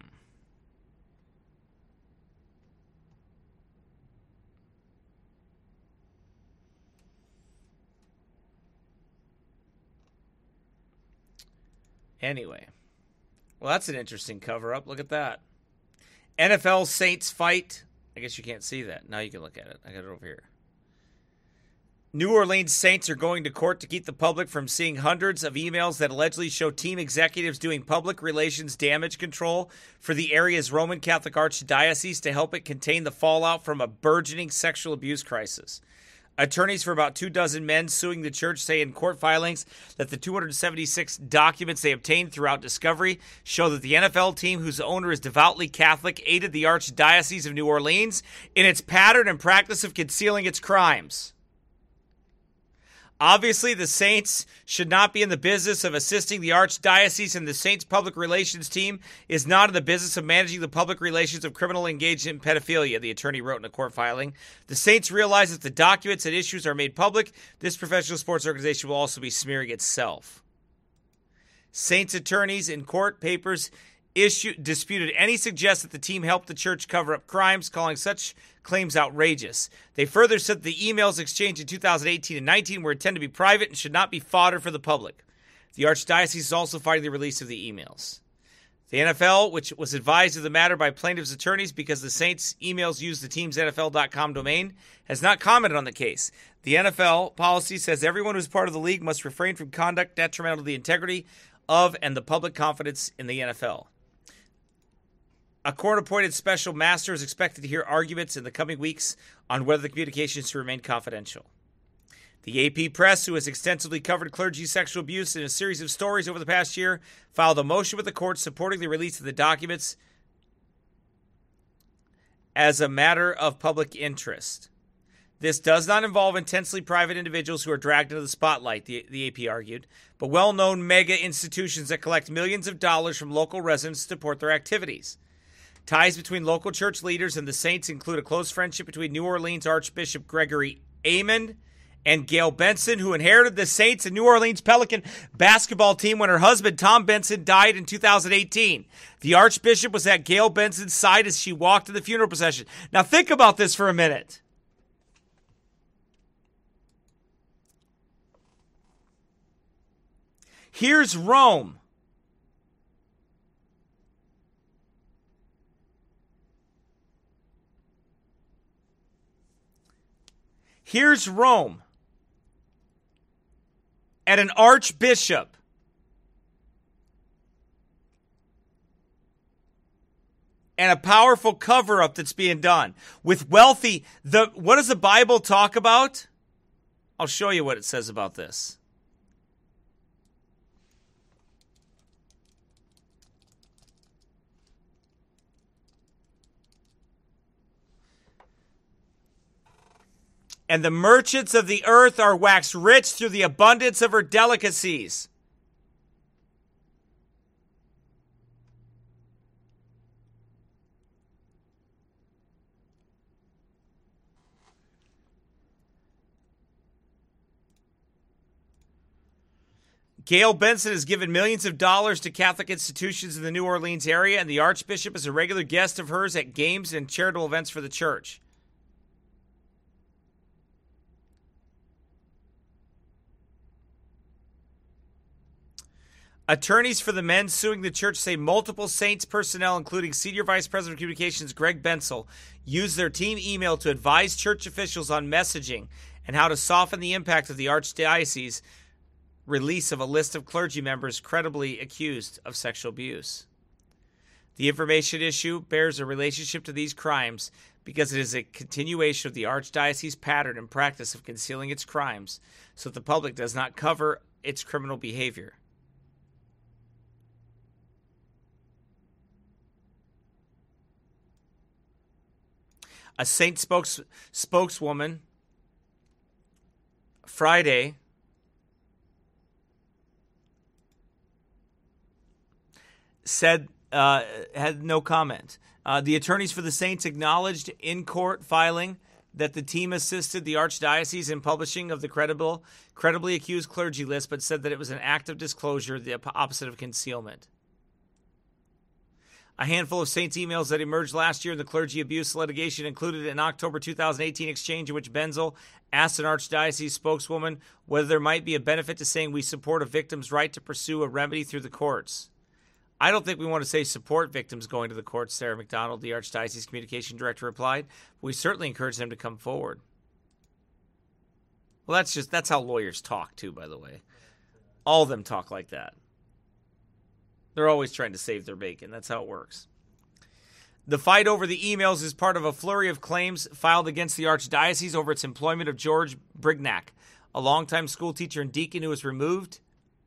Anyway. Well, that's an interesting cover-up. Look at that. N F L Saints fight. I guess you can't see that. Now you can look at it. I got it over here. New Orleans Saints are going to court to keep the public from seeing hundreds of emails that allegedly show team executives doing public relations damage control for the area's Roman Catholic Archdiocese to help it contain the fallout from a burgeoning sexual abuse crisis. Attorneys for about two dozen men suing the church say in court filings that the two hundred seventy-six documents they obtained throughout discovery show that the N F L team, whose owner is devoutly Catholic, aided the Archdiocese of New Orleans in its pattern and practice of concealing its crimes. Obviously, the Saints should not be in the business of assisting the Archdiocese, and the Saints' public relations team is not in the business of managing the public relations of criminal engagement in pedophilia, the attorney wrote in a court filing. The Saints realize that the documents and issues are made public. This professional sports organization will also be smearing itself. Saints attorneys in court papers issue, disputed any suggestion that the team helped the church cover up crimes, calling such claims outrageous. They further said that the emails exchanged in two thousand eighteen and nineteen were intended to be private and should not be fodder for the public. The Archdiocese is also fighting the release of the emails. The N F L, which was advised of the matter by plaintiffs' attorneys because the Saints' emails use the team's N F L dot com domain, has not commented on the case. The N F L policy says everyone who is part of the league must refrain from conduct detrimental to the integrity of and the public confidence in the N F L. A court-appointed special master is expected to hear arguments in the coming weeks on whether the communications should remain confidential. The A P Press, who has extensively covered clergy sexual abuse in a series of stories over the past year, filed a motion with the court supporting the release of the documents as a matter of public interest. This does not involve intensely private individuals who are dragged into the spotlight, the, the A P argued, but well-known mega institutions that collect millions of dollars from local residents to support their activities. Ties between local church leaders and the Saints include a close friendship between New Orleans Archbishop Gregory Aymond and Gail Benson, who inherited the Saints and New Orleans Pelican basketball team when her husband, Tom Benson, died in two thousand eighteen. The Archbishop was at Gail Benson's side as she walked in the funeral procession. Now think about this for a minute. Here's Rome. Here's Rome at an archbishop and a powerful cover-up that's being done with wealthy. The what does the Bible talk about? I'll show you what it says about this. And the merchants of the earth are waxed rich through the abundance of her delicacies. Gail Benson has given millions of dollars to Catholic institutions in the New Orleans area, and the Archbishop is a regular guest of hers at games and charitable events for the church. Attorneys for the men suing the church say multiple Saints personnel, including Senior Vice President of Communications Greg Bensel, used their team email to advise church officials on messaging and how to soften the impact of the Archdiocese release of a list of clergy members credibly accused of sexual abuse. The information issue bears a relationship to these crimes because it is a continuation of the Archdiocese's pattern and practice of concealing its crimes so that the public does not cover its criminal behavior. A Saint spokes, spokeswoman Friday said uh, had no comment. Uh, the attorneys for the Saints acknowledged in court filing that the team assisted the Archdiocese in publishing of the credible, credibly accused clergy list, but said that it was an act of disclosure, the opposite of concealment. A handful of Saints emails that emerged last year in the clergy abuse litigation included an October two thousand eighteen exchange in which Benzel asked an Archdiocese spokeswoman whether there might be a benefit to saying we support a victim's right to pursue a remedy through the courts. I don't think we want to say support victims going to the courts, Sarah McDonald, the Archdiocese communication director, replied. We certainly encourage them to come forward. Well, that's just that's how lawyers talk, too, by the way. All of them talk like that. They're always trying to save their bacon. That's how it works. The fight over the emails is part of a flurry of claims filed against the Archdiocese over its employment of George Brignac, a longtime schoolteacher and deacon who was removed.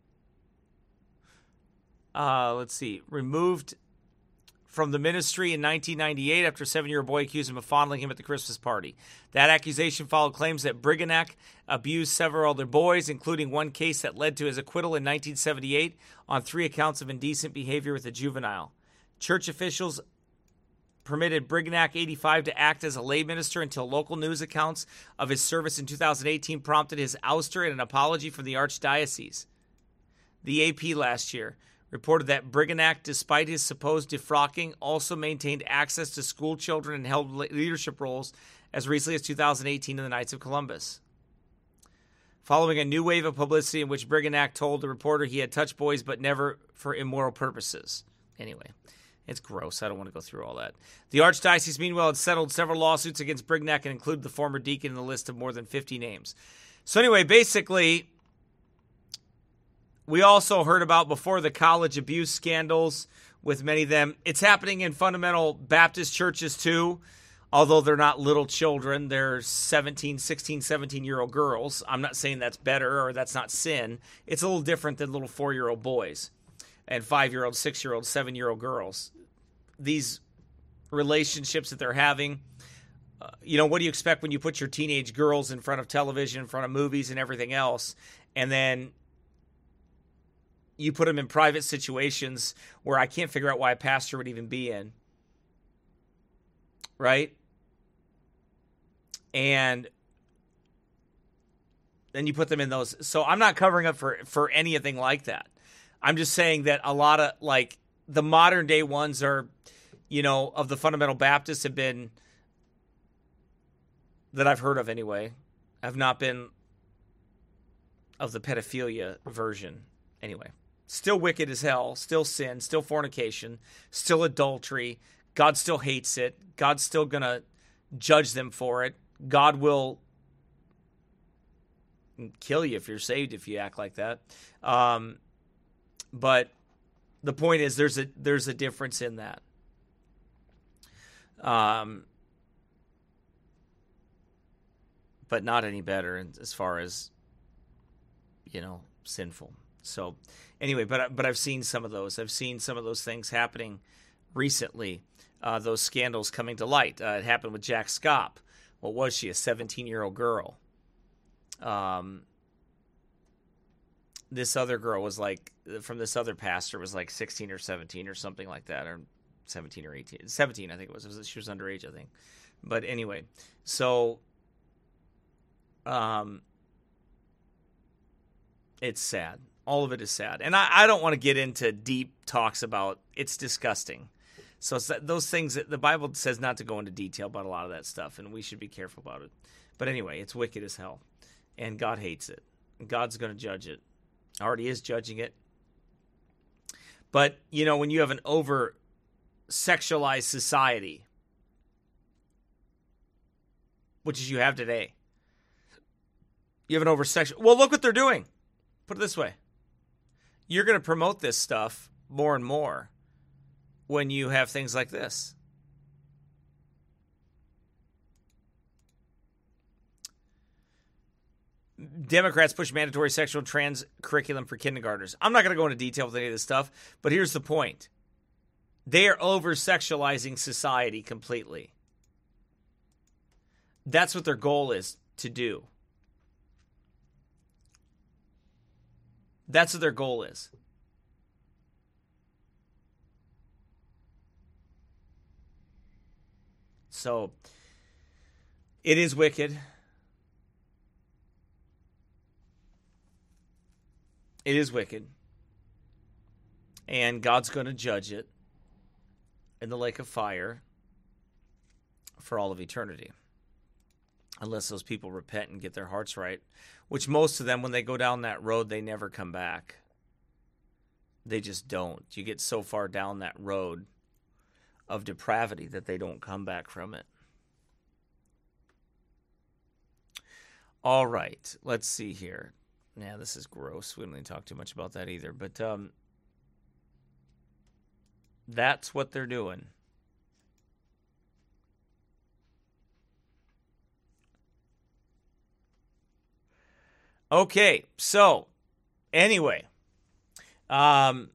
Uh, let's see, removed from the ministry in nineteen ninety-eight after a seven-year-old boy accused him of fondling him at the Christmas party. That accusation followed claims that Brignac abused several other boys, including one case that led to his acquittal in nineteen seventy-eight on three accounts of indecent behavior with a juvenile. Church officials permitted Brignac, eighty-five, to act as a lay minister until local news accounts of his service in two thousand eighteen prompted his ouster and an apology from the Archdiocese. The A P last year reported that Brignac, despite his supposed defrocking, also maintained access to school children and held leadership roles as recently as two thousand eighteen in the Knights of Columbus. Following a new wave of publicity in which Brignac told the reporter he had touched boys but never for immoral purposes. Anyway, it's gross. I don't want to go through all that. The Archdiocese, meanwhile, had settled several lawsuits against Brignac and included the former deacon in the list of more than fifty names. So anyway, basically, we also heard about before the college abuse scandals with many of them. It's happening in fundamental Baptist churches too, although they're not little children. They're seventeen, sixteen, seventeen-year-old girls. I'm not saying that's better or that's not sin. It's a little different than little four-year-old boys and five-year-old, six-year-old, seven-year-old girls. These relationships that they're having, uh, you know, what do you expect when you put your teenage girls in front of television, in front of movies and everything else, and then you put them in private situations where I can't figure out why a pastor would even be in, right? And then you put them in those. So I'm not covering up for, for anything like that. I'm just saying that a lot of, like, the modern day ones are, you know, of the fundamental Baptists have been, that I've heard of anyway, have not been of the pedophilia version. Anyway. Still wicked as hell, still sin, still fornication, still adultery. God still hates it. God's still going to judge them for it. God will kill you if you're saved if you act like that. Um, but the point is there's a there's a difference in that. Um, but not any better as far as, you know, sinful. So anyway, but but I've seen some of those. I've seen some of those things happening recently, uh, those scandals coming to light. Uh, it happened with Jack Scopp. What was she, a seventeen-year-old girl? Um, this other girl was like, from this other pastor, was like sixteen or seventeen or something like that, or seventeen or eighteen. seventeen, I think it was. It was she was underage, I think. But anyway, so um, it's sad. All of it is sad. And I, I don't want to get into deep talks about, it's disgusting. So it's that, those things, that the Bible says not to go into detail about a lot of that stuff, and we should be careful about it. But anyway, it's wicked as hell. And God hates it. God's going to judge it. Already is judging it. But, you know, when you have an over-sexualized society, which is you have today, you have an over-sexual... Well, look what they're doing. Put it this way. You're going to promote this stuff more and more when you have things like this. Democrats push mandatory sexual trans curriculum for kindergartners. I'm not going to go into detail with any of this stuff, but here's the point. They are over-sexualizing society completely. That's what their goal is to do. That's what their goal is. So, it is wicked. It is wicked. And God's going to judge it in the lake of fire for all of eternity. Unless those people repent and get their hearts right. Which most of them, when they go down that road, they never come back. They just don't. You get so far down that road of depravity that they don't come back from it. All right. Let's see here. Yeah, this is gross. We don't need to talk too much about that either. But um, that's what they're doing. Okay, so anyway, um,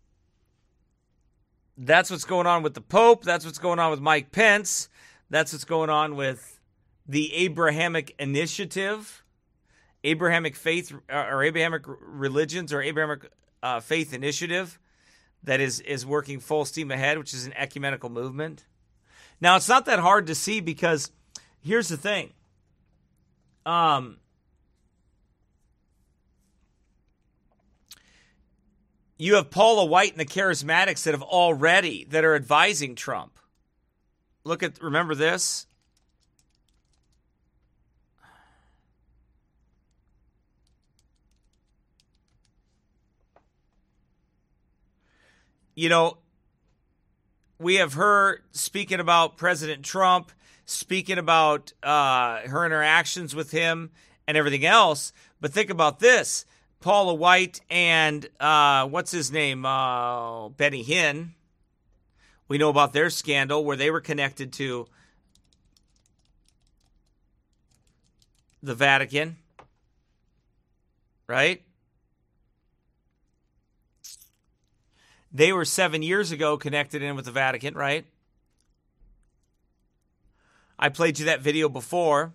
that's what's going on with the Pope. That's what's going on with Mike Pence. That's what's going on with the Abrahamic Initiative. Abrahamic faith or Abrahamic religions or Abrahamic uh, faith initiative that is, is working full steam ahead, which is an ecumenical movement. Now, it's not that hard to see because here's the thing. Um, you have Paula White and the Charismatics that have already, that are advising Trump. Look at, remember this? You know, we have her speaking about President Trump, speaking about uh, her interactions with him and everything else. But think about this. Paula White and uh, what's his name? Uh, Benny Hinn. We know about their scandal where they were connected to the Vatican. Right? They were seven years ago connected in with the Vatican, right? I played you that video before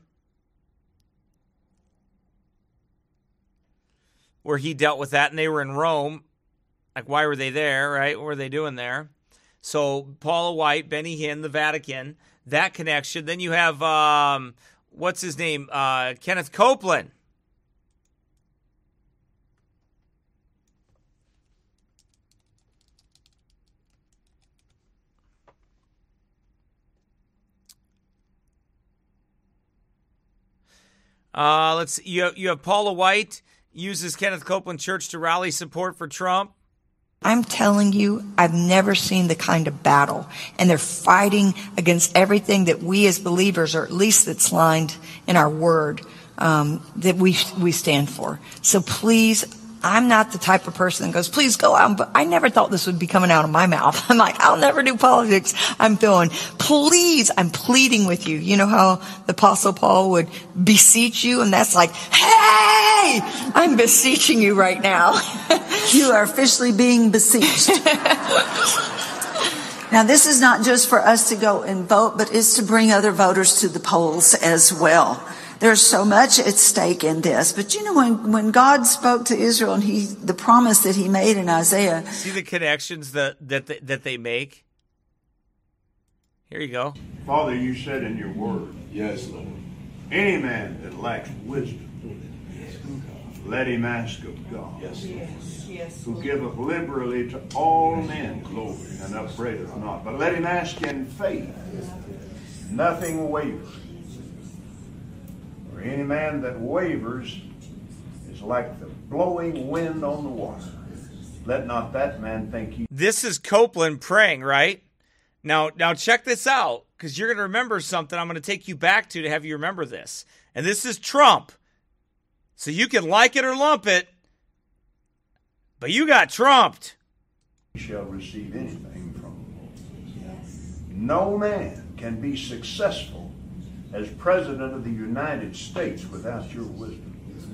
where he dealt with that, and they were in Rome. Like, why were they there, right? What were they doing there? So, Paula White, Benny Hinn, the Vatican, that connection. Then you have, um, what's his name? Uh, Kenneth Copeland. Uh, let's see. You have, you have Paula White uses Kenneth Copeland Church to rally support for Trump. I'm telling you, I've never seen the kind of battle. And they're fighting against everything that we as believers, or at least that's lined in our word, um, that we we stand for. So please, I'm not the type of person that goes, please go out. But I never thought this would be coming out of my mouth. I'm like, I'll never do politics. I'm feeling, please, I'm pleading with you. You know how the Apostle Paul would beseech you? And that's like, hey, I'm beseeching you right now. You are officially being beseeched. Now, this is not just for us to go and vote, but it's to bring other voters to the polls as well. There's so much at stake in this. But you know, when, when God spoke to Israel and he, the promise that he made in Isaiah. See the connections that, that, they, that they make? Here you go. Father, you said in your word, yes, Lord, any man that lacks wisdom, let him ask of God, yes, yes, yes, who giveth liberally to all men glory and upbraideth not. But let him ask in faith, nothing wavering. For any man that wavers is like the blowing wind on the water. Let not that man think he... This is Copeland praying, right? Now, now check this out, because you're going to remember something I'm going to take you back to to have you remember this. And this is Trump. So you can like it or lump it, but you got trumped. Shall receive anything from the Lord. No man can be successful as President of the United States without your wisdom.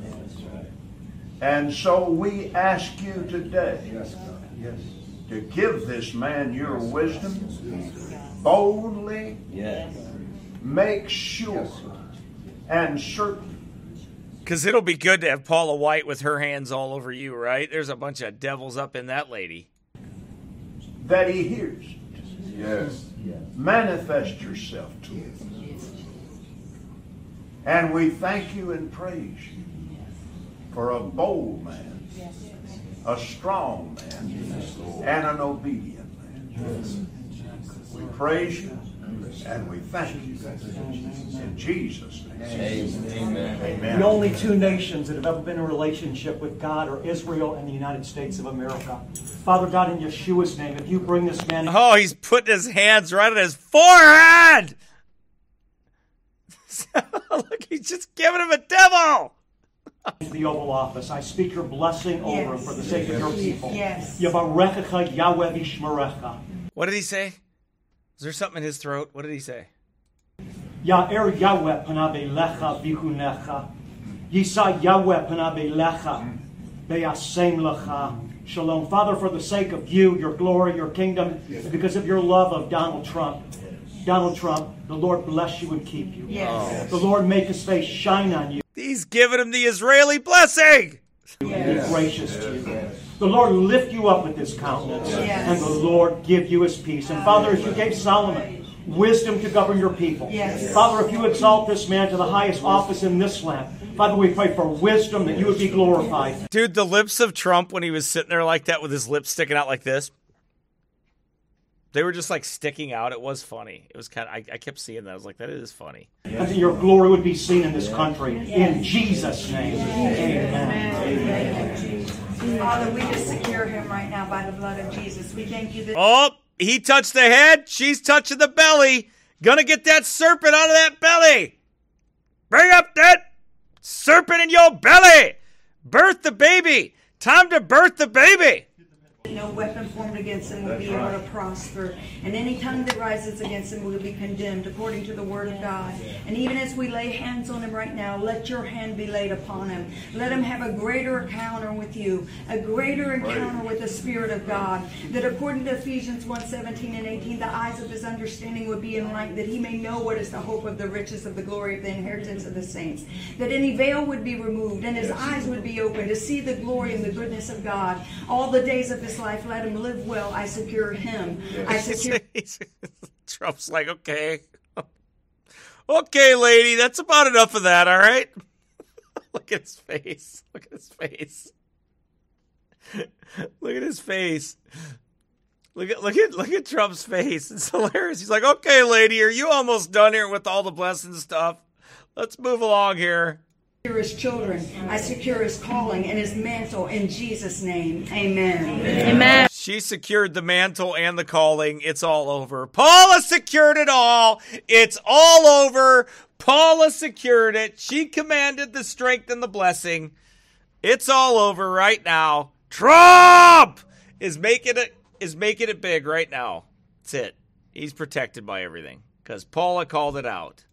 And so we ask you today to give this man your wisdom boldly, make sure and certain. Because it'll be good to have Paula White with her hands all over you, right? There's a bunch of devils up in that lady. That he hears. Yes. Manifest yourself to him. And we thank you and praise you for a bold man, a strong man, and an obedient man. We praise you and we thank you. In Jesus' name. Amen. Amen. The only two nations that have ever been in a relationship with God are Israel and the United States of America. Father God, in Yeshua's name, if you bring this man... Oh, he's putting his hands right on his forehead! Look, he's just giving him a devil! ...into the Oval Office. I speak your blessing over him Yes. for the sake of your people. Yes. Yavarechecha Yahweh v'shmerecha. What did he say? Is there something in his throat? What did he say? Ya'er Yahweh panav elecha v'chunecha. Yisa Yahweh panav elecha ve'asem lecha. Shalom. Father, for the sake of you, your glory, your kingdom, and because of your love of Donald Trump, Donald Trump, the Lord bless you and keep you. Yes. The Lord make his face shine on you. He's giving him the Israeli blessing! Yes. Be gracious to you. The Lord lift you up with his countenance, Yes. and the Lord give you his peace. And Father, as you gave Solomon wisdom to govern your people, Yes. Father, if you exalt this man to the highest office in this land, Father, we pray for wisdom that you would be glorified. Dude, the lips of Trump when he was sitting there like that with his lips sticking out like this, they were just like sticking out. It was funny. It was kind of, I, I kept seeing that. I was like, that is funny. And that your glory would be seen in this country. In Jesus' name, amen. Amen. Father, we just secure him right now by the blood of Jesus. We thank you that... Oh, he touched the head. She's touching the belly. Gonna get that serpent out of that belly. Bring up that serpent in your belly. Birth the baby. Time to birth the baby. No weapon formed against him will be able to prosper, and any tongue that rises against him will be condemned according to the word of God. And even as we lay hands on him right now, let your hand be laid upon him. Let him have a greater encounter with you, a greater encounter with the Spirit of God, that according to Ephesians one seventeen and eighteen, the eyes of his understanding would be enlightened, that he may know what is the hope of the riches of the glory of the inheritance of the saints, that any veil would be removed and his eyes would be open to see the glory and the goodness of God all the days of his life. Let him live well. I secure him. I secure. Trump's like, okay, okay, lady, that's about enough of that. All right. Look at his face. Look at his face. Look at his face. Look at look at look at Trump's face. It's hilarious. He's like, okay, lady, are you almost done here with all the blessing stuff? Let's move along here. Secure his children. I secure his calling and his mantle in Jesus' name. Amen. Amen. She secured the mantle and the calling. It's all over. Paula secured it all. It's all over. Paula secured it. She commanded the strength and the blessing. It's all over right now. Trump is making it is making it big right now. That's it. He's protected by everything because Paula called it out.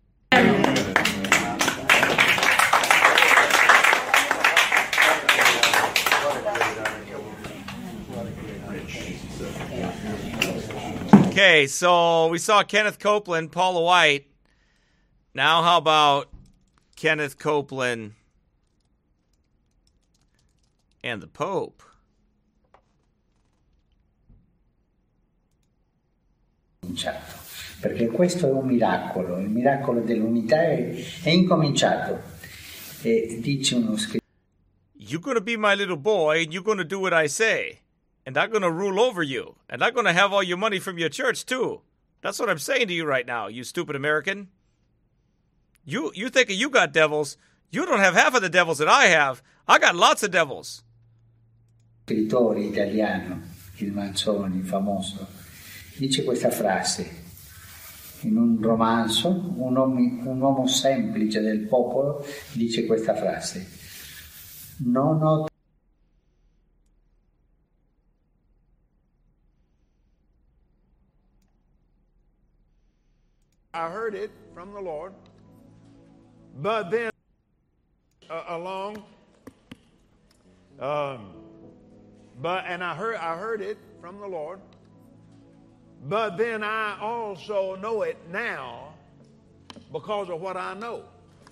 Okay, so we saw Kenneth Copeland, Paula White. Now how about Kenneth Copeland and the Pope? Perché questo è un miracolo, il miracolo dell'unità è, è incominciato. E dice uno scritto: You're going to be my little boy and you're going to do what I say. And I'm going to rule over you. And I'm going to have all your money from your church, too. That's what I'm saying to you right now, you stupid American. You you think you got devils. You don't have half of the devils that I have. I got lots of devils. Scrittore italiano, il Manzoni, famoso, dice questa frase in un romanzo, un uomo, un uomo semplice del popolo dice questa frase: non ho I heard it from the Lord, but then uh, along, um, but and I heard I heard it from the Lord, but then I also know it now because of what I know.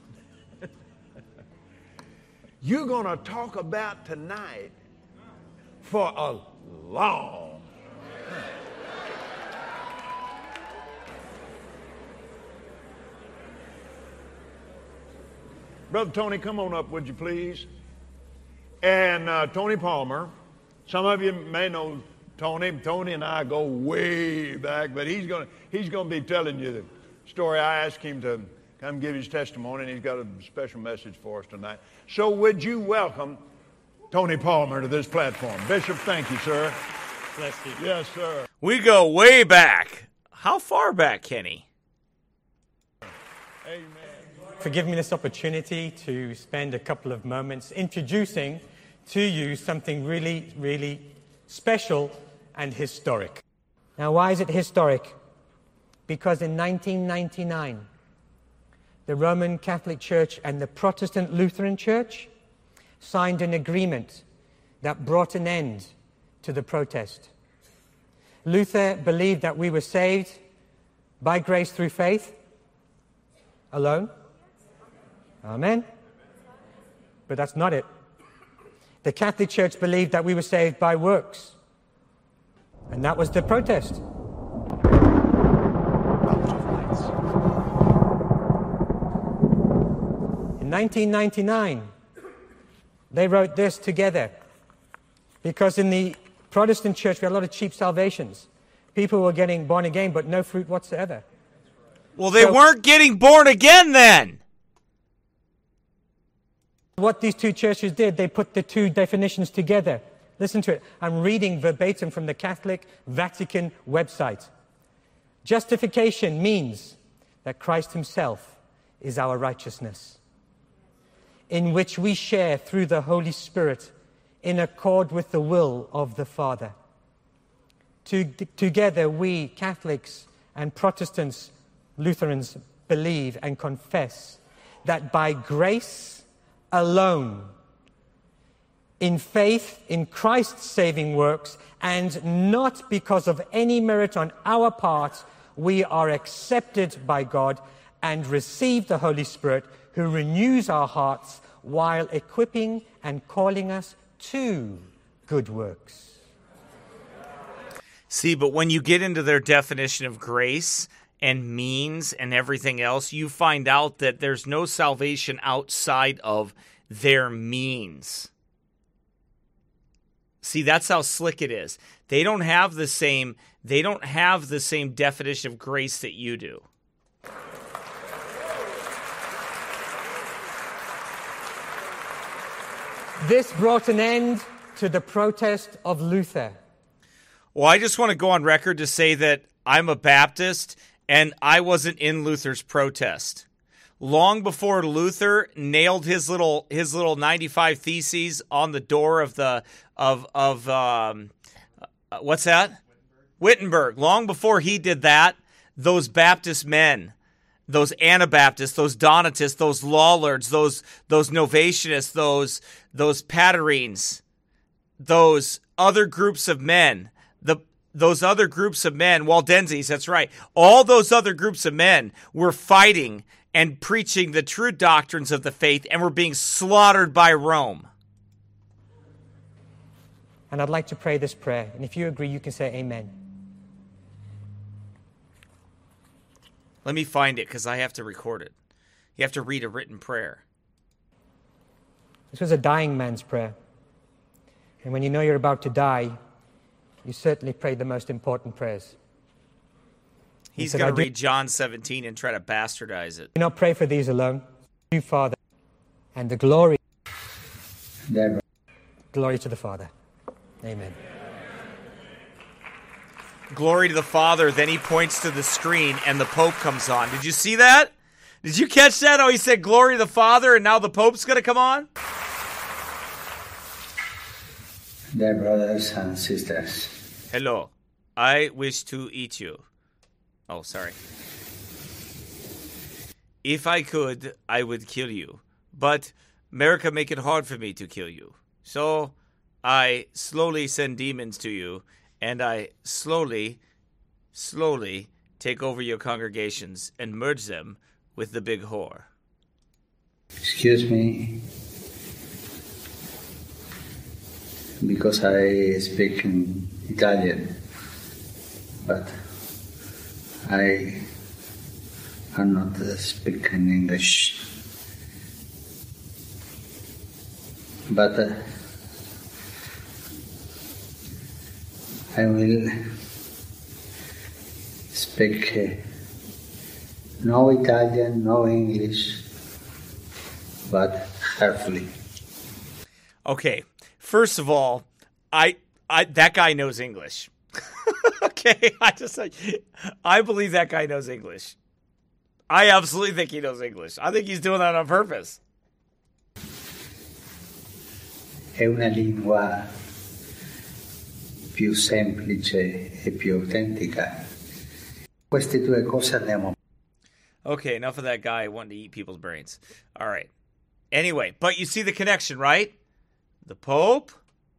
You're going to talk about tonight for a long time. Brother Tony, come on up, would you please? And uh, Tony Palmer, some of you may know Tony. Tony and I go way back, but he's going to he's going to be telling you the story. I asked him to come give his testimony, and he's got a special message for us tonight. So would you welcome Tony Palmer to this platform? Bishop, thank you, sir. Bless you. Yes, sir. We go way back. How far back, Kenny? Amen. For giving me this opportunity to spend a couple of moments introducing to you something really, really special and historic. Now, why is it historic? Because in nineteen ninety-nine, the Roman Catholic Church and the Protestant Lutheran Church signed an agreement that brought an end to the protest. Luther believed that we were saved by grace through faith alone. Amen. But that's not it. The Catholic Church believed that we were saved by works. And that was the protest. In nineteen ninety-nine, they wrote this together. Because in the Protestant church, we had a lot of cheap salvations. People were getting born again, but no fruit whatsoever. Well, they So- weren't getting born again then. What these two churches did, they put the two definitions together. Listen to it. I'm reading verbatim from the Catholic Vatican website. Justification means that Christ himself is our righteousness, in which we share through the Holy Spirit in accord with the will of the Father. To, together, we Catholics and Protestants, Lutherans, believe and confess that by grace alone, in faith in Christ's saving works, and not because of any merit on our part, we are accepted by God and receive the Holy Spirit, who renews our hearts while equipping and calling us to good works. See, but when you get into their definition of grace and means and everything else, you find out that there's no salvation outside of their means. See, that's how slick it is. They don't have the same, they don't have the same definition of grace that you do. This brought an end to the protest of Luther. Well, I just want to go on record to say that I'm a Baptist and I wasn't in Luther's protest. Long before Luther nailed his little his little ninety-five Theses on the door of the of of um, uh, what's that? Wittenberg. Long before he did that, those Baptist men, those Anabaptists, those Donatists, those Lollards, those those Novatianists, those those Paterines, those other groups of men, the those other groups of men, Waldenses, that's right. All those other groups of men were fighting and preaching the true doctrines of the faith and were being slaughtered by Rome. And I'd like to pray this prayer. And if you agree, you can say amen. Let me find it because I have to record it. You have to read a written prayer. This was a dying man's prayer. And when you know you're about to die, you certainly pray the most important prayers. He He's said, going "I to do read John seventeen and try to bastardize it. not pray for these alone. You, Father, and the glory, Deborah. glory to the Father. Amen. Glory to the Father. Then he points to the screen and the Pope comes on. Did you see that? Did you catch that? Oh, he said glory to the Father and now the Pope's going to come on? Dear brothers and sisters, Hello. I wish to eat you. Oh, sorry. If I could, I would kill you. But America make it hard for me to kill you. So I slowly send demons to you, and I slowly, slowly take over your congregations and merge them with the big whore. Excuse me, because I speak in Italian, but I am not speaking English. But uh, I will speak uh, no Italian, no English, but carefully. Okay, first of all, I, I that guy knows English. Okay, I just I believe that guy knows English. I absolutely think he knows English. I think he's doing that on purpose. È una lingua più semplice e più autentica. Queste due cose andiamo. Okay, enough of that guy wanting to eat people's brains. All right. Anyway, but you see the connection, right? The Pope,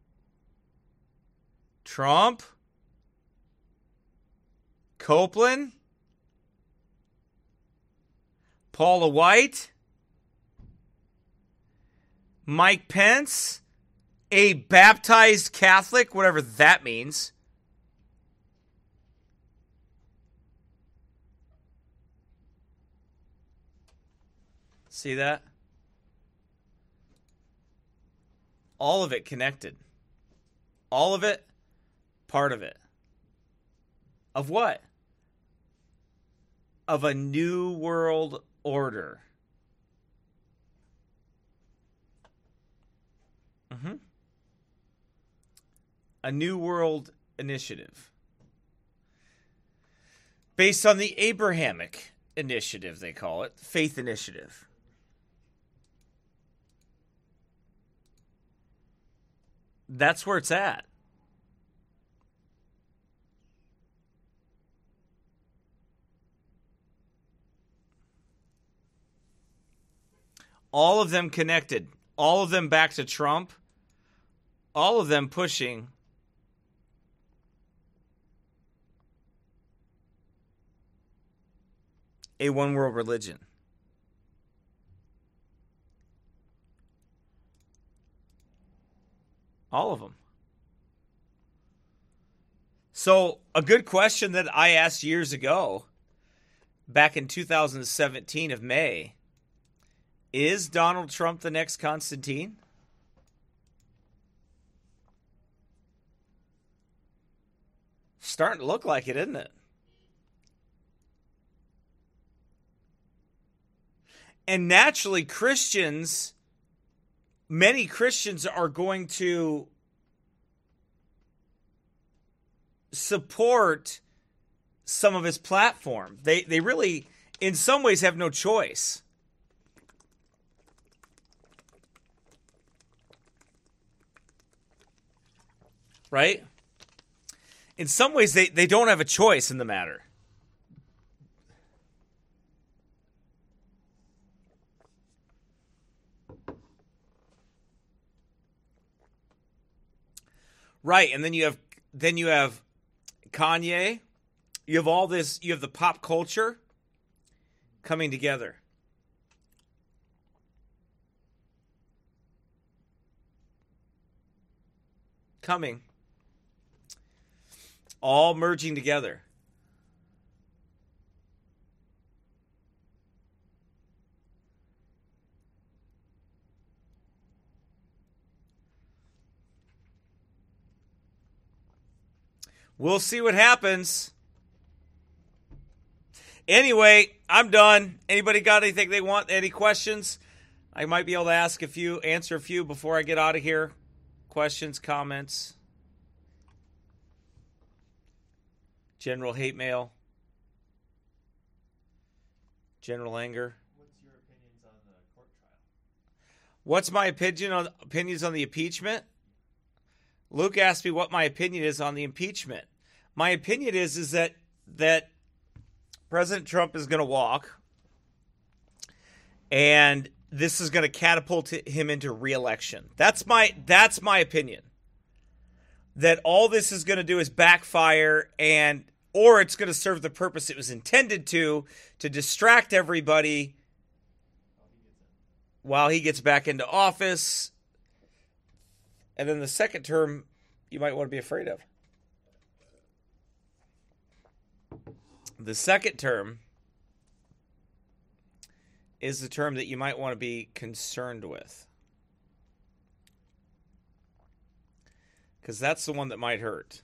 Trump, Copeland, Paula White, Mike Pence, a baptized Catholic, whatever that means. See that? All of it connected. All of it, part of it. Of what? Of a new world order. Mm-hmm. A new world initiative. Based on the Abrahamic initiative, they call it. Faith initiative. That's where it's at. All of them connected. All of them back to Trump. All of them pushing a one world religion. All of them. So, a good question that I asked years ago, back in two thousand seventeen of May, is Donald Trump the next Constantine? Starting to look like it, isn't it? And naturally, Christians, many Christians are going to support some of his platform. They they really, in some ways, have no choice. Right? In some ways, they, they don't have a choice in the matter. Right, and then you have then you have Kanye. You have all this, you have the pop culture coming together. Coming. All merging together. We'll see what happens. Anyway, I'm done. Anybody got anything they want? Any questions? I might be able to ask a few, answer a few before I get out of here. Questions, comments, general hate mail, general anger. What's your opinions on the court trial? What's my opinion on opinions on the impeachment? Luke asked me what my opinion is on the impeachment. My opinion is is that that President Trump is going to walk. And this is going to catapult him into re-election. That's my that's my opinion. That all this is going to do is backfire, and or it's going to serve the purpose it was intended to, to distract everybody while he gets back into office. And then the second term, you might want to be afraid of. The second term is the term that you might want to be concerned with. Because that's the one that might hurt.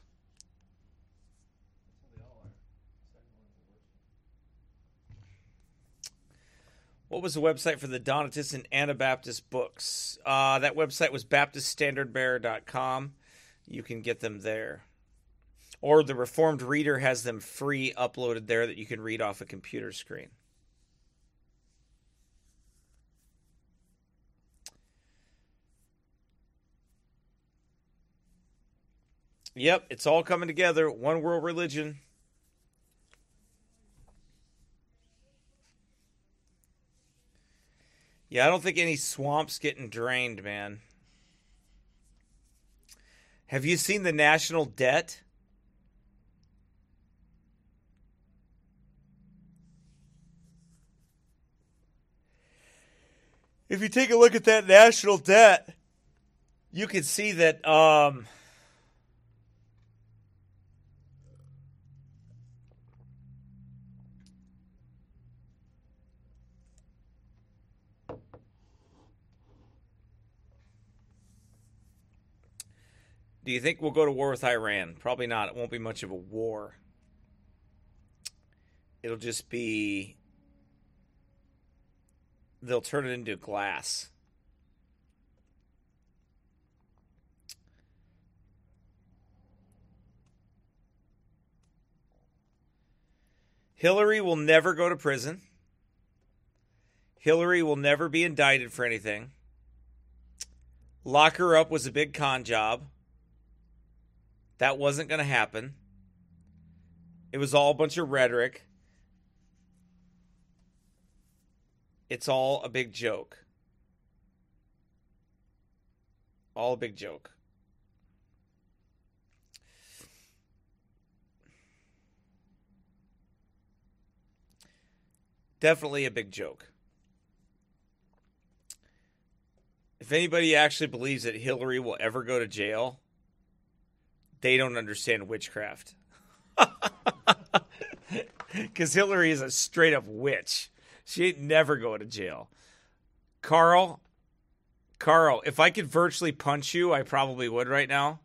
What was the website for the Donatist and Anabaptist books? Uh, that website was baptist standard bearer dot com. You can get them there. Or the Reformed Reader has them free uploaded there that you can read off a computer screen. Yep, it's all coming together. One world religion. Yeah, I don't think any swamp's getting drained, man. Have you seen the national debt? If you take a look at that national debt, you can see that um, do you think we'll go to war with Iran? Probably not. It won't be much of a war. It'll just be... they'll turn it into glass. Hillary will never go to prison. Hillary will never be indicted for anything. Lock her up was a big con job. That wasn't going to happen. It was all a bunch of rhetoric. It's all a big joke. All a big joke. Definitely a big joke. If anybody actually believes that Hillary will ever go to jail, they don't understand witchcraft. Because Hillary is a straight up witch. She ain't never going to jail. Carl, Carl, if I could virtually punch you, I probably would right now.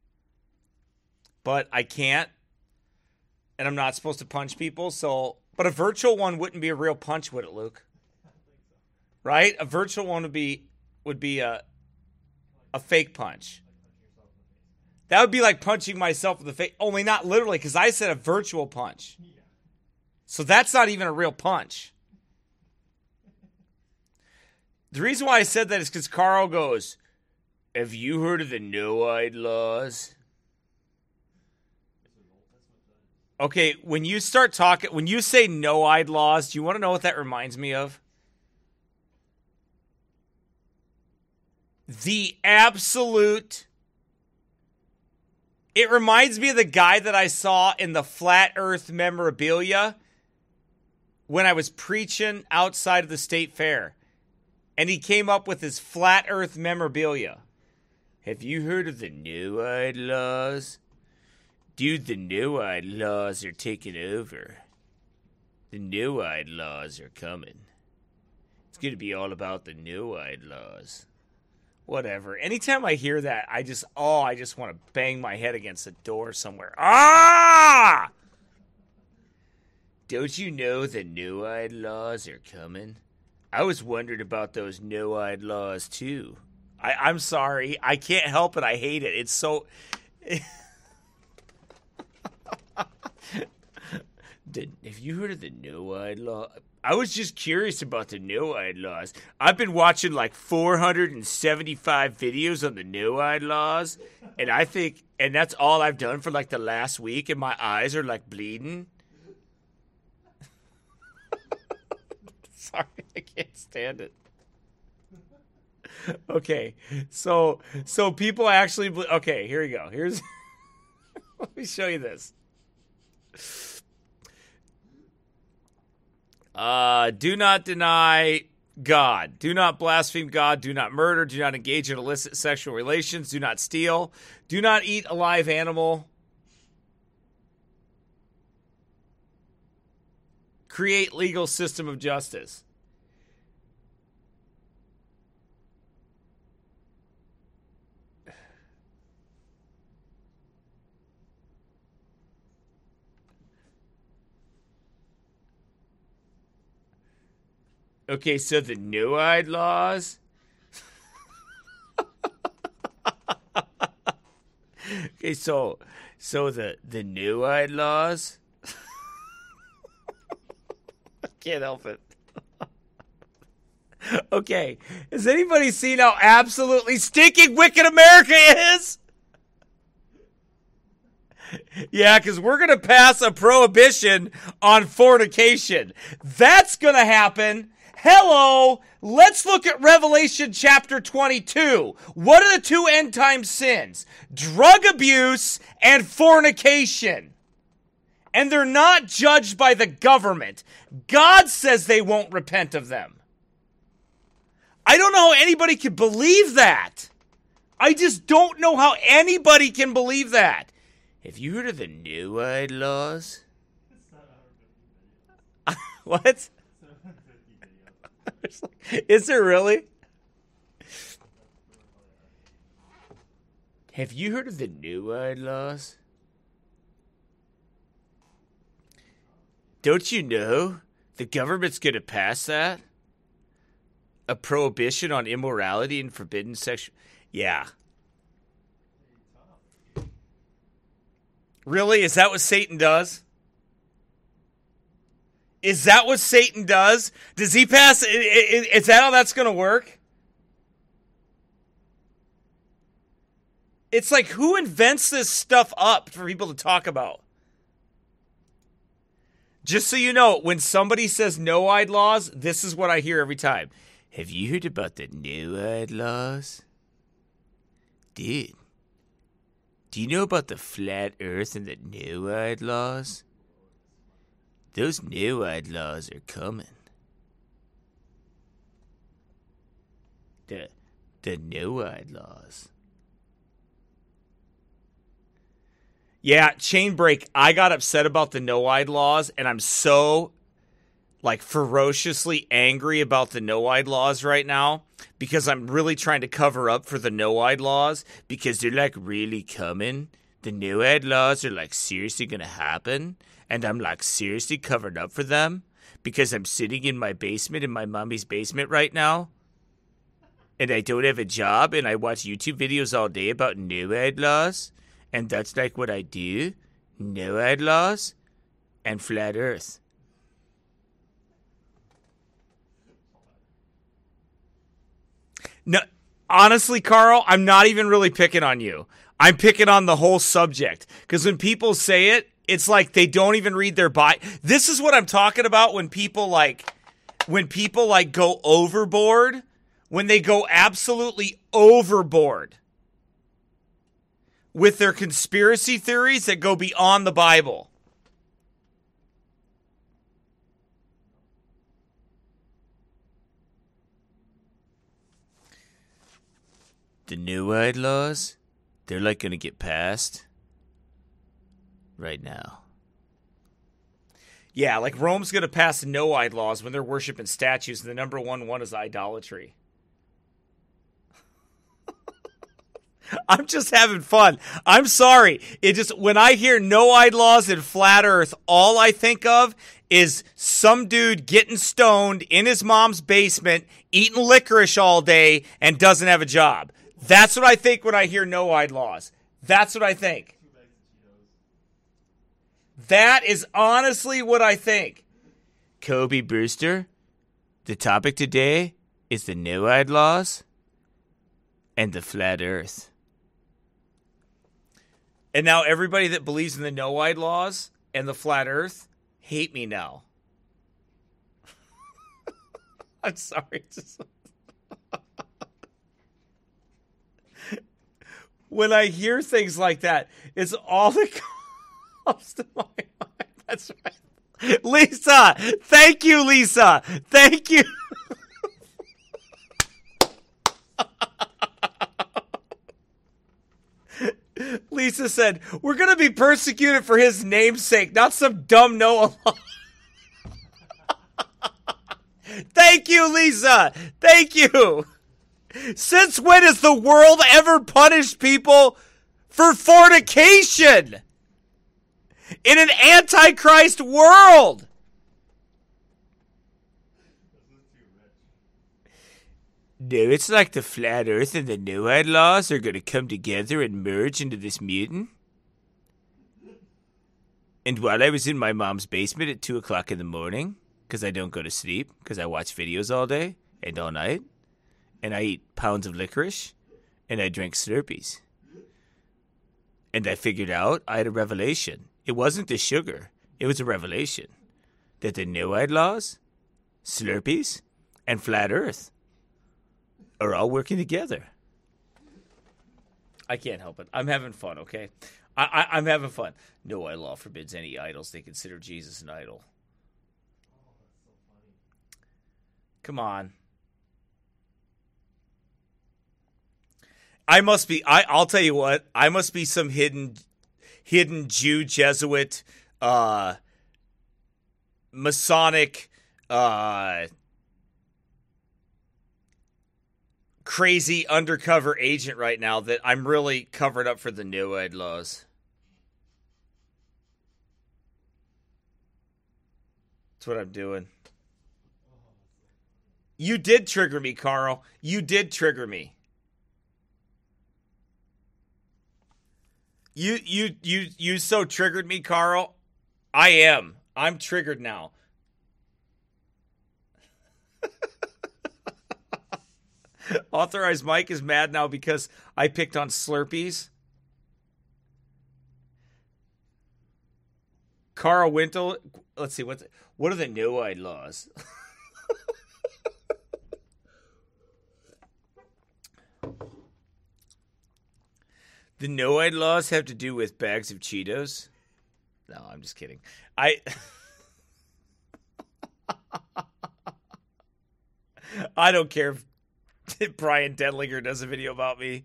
But I can't. And I'm not supposed to punch people, so... But a virtual one wouldn't be a real punch, would it, Luke? Right? A virtual one would be would be a a fake punch. That would be like punching myself in the face, only not literally, because I said a virtual punch. So that's not even a real punch. The reason why I said that is because Carl goes, "Have you heard of the no-eyed laws?" Okay, when you start talking, when you say no-eyed laws, do you want to know what that reminds me of? The absolute... It reminds me of the guy that I saw in the Flat Earth memorabilia when I was preaching outside of the state fair. And he came up with his Flat Earth memorabilia. Have you heard of the no-eyed laws? Dude, the no-eyed laws are taking over. The no-eyed laws are coming. It's going to be all about the no-eyed laws. Whatever. Anytime I hear that, I just, oh, I just want to bang my head against a door somewhere. Ah! Don't you know the no-eyed laws are coming? I was wondering about those no-eyed laws, too. I, I'm sorry. I can't help it. I hate it. It's so... Have you heard of the no-eyed law? I was just curious about the no-eyed laws. I've been watching like four hundred seventy-five videos on the no-eyed laws, and I think, and that's all I've done for like the last week, and my eyes are like bleeding. Sorry, I can't stand it. Okay, so so people actually. Okay, here we go. Here's. Let me show you this. Uh, do not deny God. Do not blaspheme God. Do not murder. Do not engage in illicit sexual relations. Do not steal. Do not eat a live animal. Create legal system of justice. Okay, so the no-eyed laws. Okay, so so the the no-eyed laws. I can't help it. Okay, has anybody seen how absolutely stinking wicked America is? Yeah, because we're going to pass a prohibition on fornication. That's going to happen. Hello, let's look at Revelation chapter twenty-two. What are the two end time sins? Drug abuse and fornication. And they're not judged by the government. God says they won't repent of them. I don't know how anybody can believe that. I just don't know how anybody can believe that. Have you heard of the no-eyed laws? What? Is there really? Have you heard of the no-eyed laws? Don't you know the government's going to pass that? A prohibition on immorality and forbidden sexual... Yeah. Really? Is that what Satan does? Is that what Satan does? Does he pass... Is that how that's going to work? It's like, who invents this stuff up for people to talk about? Just so you know, when somebody says no-eyed laws, this is what I hear every time. Have you heard about the no-eyed laws? Dude, do you know about the flat earth and the no-eyed laws? Those no-eyed laws are coming. The, the no-eyed laws. Yeah, chain break. I got upset about the no-eyed laws, and I'm so, like, ferociously angry about the no-eyed laws right now because I'm really trying to cover up for the no-eyed laws because they're, like, really coming. The no-eyed laws are, like, seriously going to happen, and I'm, like, seriously covered up for them because I'm sitting in my basement, in my mommy's basement right now, and I don't have a job, and I watch YouTube videos all day about no-eyed laws. And that's like what I do. No-eyed laws and flat earth. No, honestly, Carl, I'm not even really picking on you. I'm picking on the whole subject. Because when people say it, it's like they don't even read their Bible. This is what I'm talking about when people like, when people like go overboard. When they go absolutely overboard with their conspiracy theories that go beyond the Bible. The no-eyed laws, they're like going to get passed right now. Yeah, like Rome's going to pass the no-eyed laws when they're worshiping statues, and the number one one is idolatry. I'm just having fun. I'm sorry. It just, when I hear no-eyed laws and flat earth, all I think of is some dude getting stoned in his mom's basement, eating licorice all day, and doesn't have a job. That's what I think when I hear no-eyed laws. That's what I think. That is honestly what I think. Kobe Brewster, the topic today is the no-eyed laws and the flat earth. And now everybody that believes in the no-eyed laws and the flat earth hate me now. I'm sorry. When I hear things like that, it's all that comes to my mind. That's right. Lisa, thank you, Lisa. Thank you. Lisa said, we're going to be persecuted for his namesake, not some dumb Noah law. Thank you, Lisa. Thank you. Since when has the world ever punished people for fornication? In an antichrist world. No, it's like the flat earth and the NOAD laws are going to come together and merge into this mutant. And while I was in my mom's basement at two o'clock in the morning, because I don't go to sleep, because I watch videos all day and all night, and I eat pounds of licorice, and I drink Slurpees. And I figured out I had a revelation. It wasn't the sugar. It was a revelation that the NOAD laws, Slurpees, and flat earth are all working together. I can't help it. I'm having fun, okay? I, I, I'm having fun. NOAD law forbids any idols. They consider Jesus an idol. Come on. I must be, I, I'll tell you what, I must be some hidden hidden Jew, Jesuit, uh, Masonic, uh, crazy undercover agent right now that I'm really covered up for the NOAD laws. That's what I'm doing. You did trigger me, Carl. You did trigger me. You you you you so triggered me, Carl. I am. I'm triggered now. Authorized Mike is mad now because I picked on Slurpees. Carl Wintle. Let's see, what's what are the NOAD laws? The NOAD laws have to do with bags of Cheetos? No, I'm just kidding. I I don't care if Brian Denlinger does a video about me.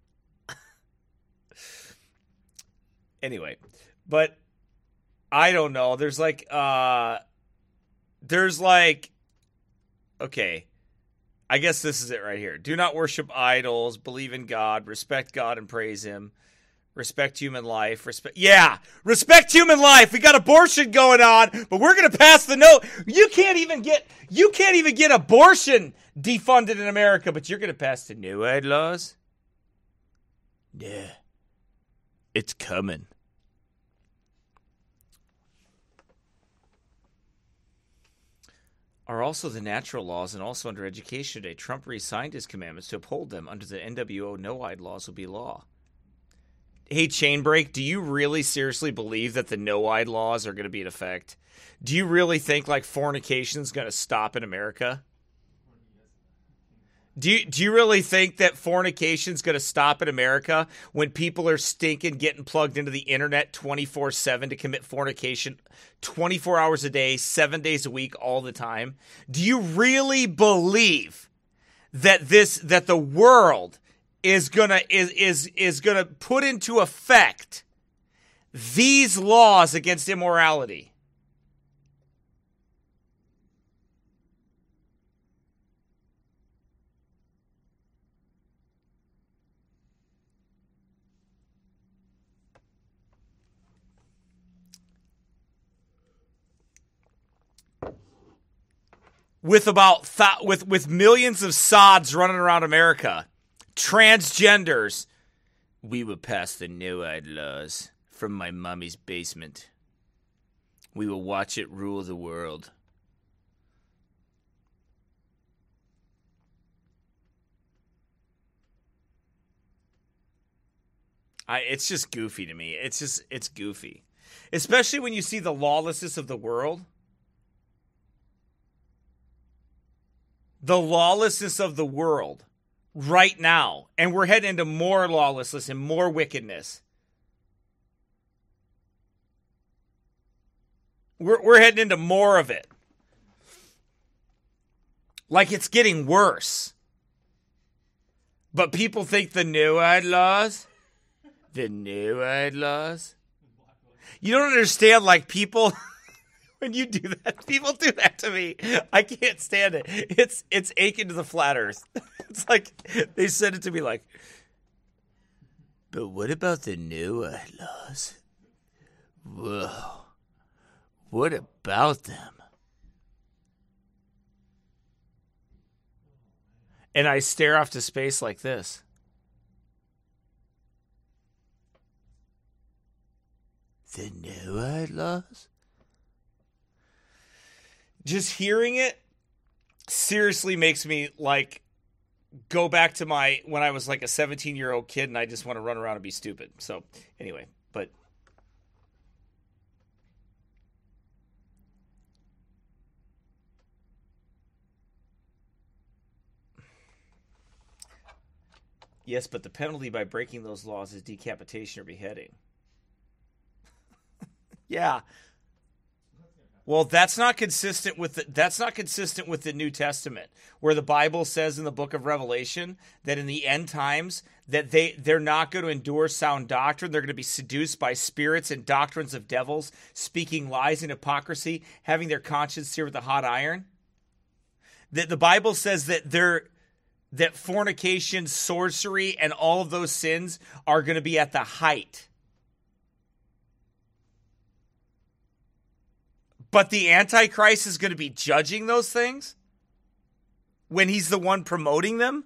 Anyway, but I don't know. There's like uh there's like okay. I guess this is it right here. Do not worship idols. Believe in God. Respect God and praise Him. Respect human life. Respect. Yeah, respect human life. We got abortion going on, but we're gonna pass the note. You can't even get. You can't even get abortion defunded in America, but you're gonna pass the NOAD laws. Yeah, it's coming. Are also the natural laws and also under Education Day. Trump re-signed his commandments to uphold them under the N W O NOAD laws will be law. Hey, Chainbreak, do you really seriously believe that the NOAD laws are going to be in effect? Do you really think like fornication is going to stop in America? Do you, do you really think that fornication is going to stop in America when people are stinking getting plugged into the internet twenty-four seven to commit fornication twenty-four hours a day, seven days a week, all the time? Do you really believe that this that the world is gonna is is is gonna put into effect these laws against immorality? With about th- with with millions of sods running around America, transgenders, we will pass the NOAD laws from my mommy's basement. We will watch it rule the world. I it's just goofy to me. It's just it's goofy, especially when you see the lawlessness of the world. the lawlessness of the world right now, and we're heading into more lawlessness and more wickedness. We're, we're heading into more of it. Like it's getting worse. But people think the Noahide laws, the Noahide laws. You don't understand, like people, when you do that, people do that to me. I can't stand it. It's it's akin to the flat earth. It's like, they said it to me like, but what about the Noahide laws? Whoa. What about them? And I stare off to space like this. The Noahide laws? Just hearing it seriously makes me like go back to my when I was like a seventeen-year-old kid and I just want to run around and be stupid. So anyway, but yes, but the penalty by breaking those laws is decapitation or beheading. Yeah. Well, that's not consistent with the, that's not consistent with the New Testament, where the Bible says in the book of Revelation that in the end times that they they're not going to endure sound doctrine. They're going to be seduced by spirits and doctrines of devils, speaking lies and hypocrisy, having their conscience seared with a hot iron. That the Bible says that they're that fornication, sorcery, and all of those sins are going to be at the height. But the Antichrist is going to be judging those things when he's the one promoting them?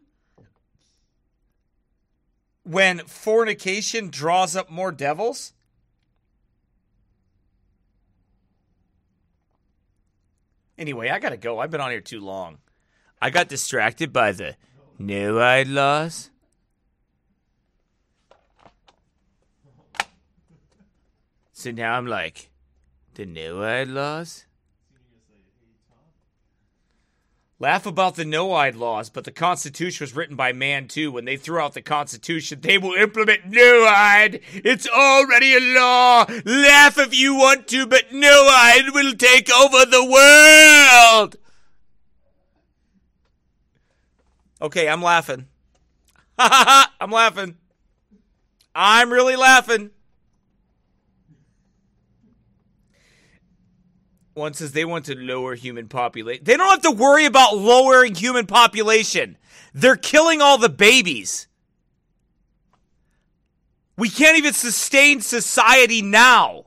When fornication draws up more devils? Anyway, I got to go. I've been on here too long. I got distracted by the Noahide laws. So now I'm like, the Noahide laws? Laugh about the Noahide laws, but the Constitution was written by man too. When they threw out the Constitution, they will implement Noahide. It's already a law. Laugh if you want to, but Noahide will take over the world. Okay, I'm laughing. Ha ha ha! I'm laughing. I'm really laughing. One says they want to lower human population. They don't have to worry about lowering human population. They're killing all the babies. We can't even sustain society now.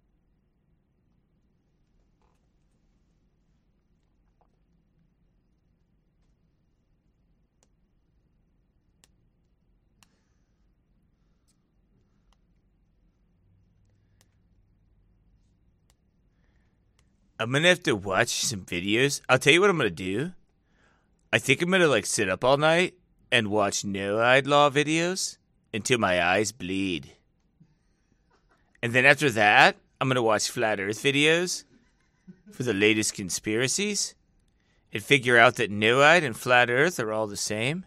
I'm going to have to watch some videos. I'll tell you what I'm going to do. I think I'm going to like sit up all night and watch Noahide law videos until my eyes bleed. And then after that, I'm going to watch Flat Earth videos for the latest conspiracies and figure out that Noahide and Flat Earth are all the same.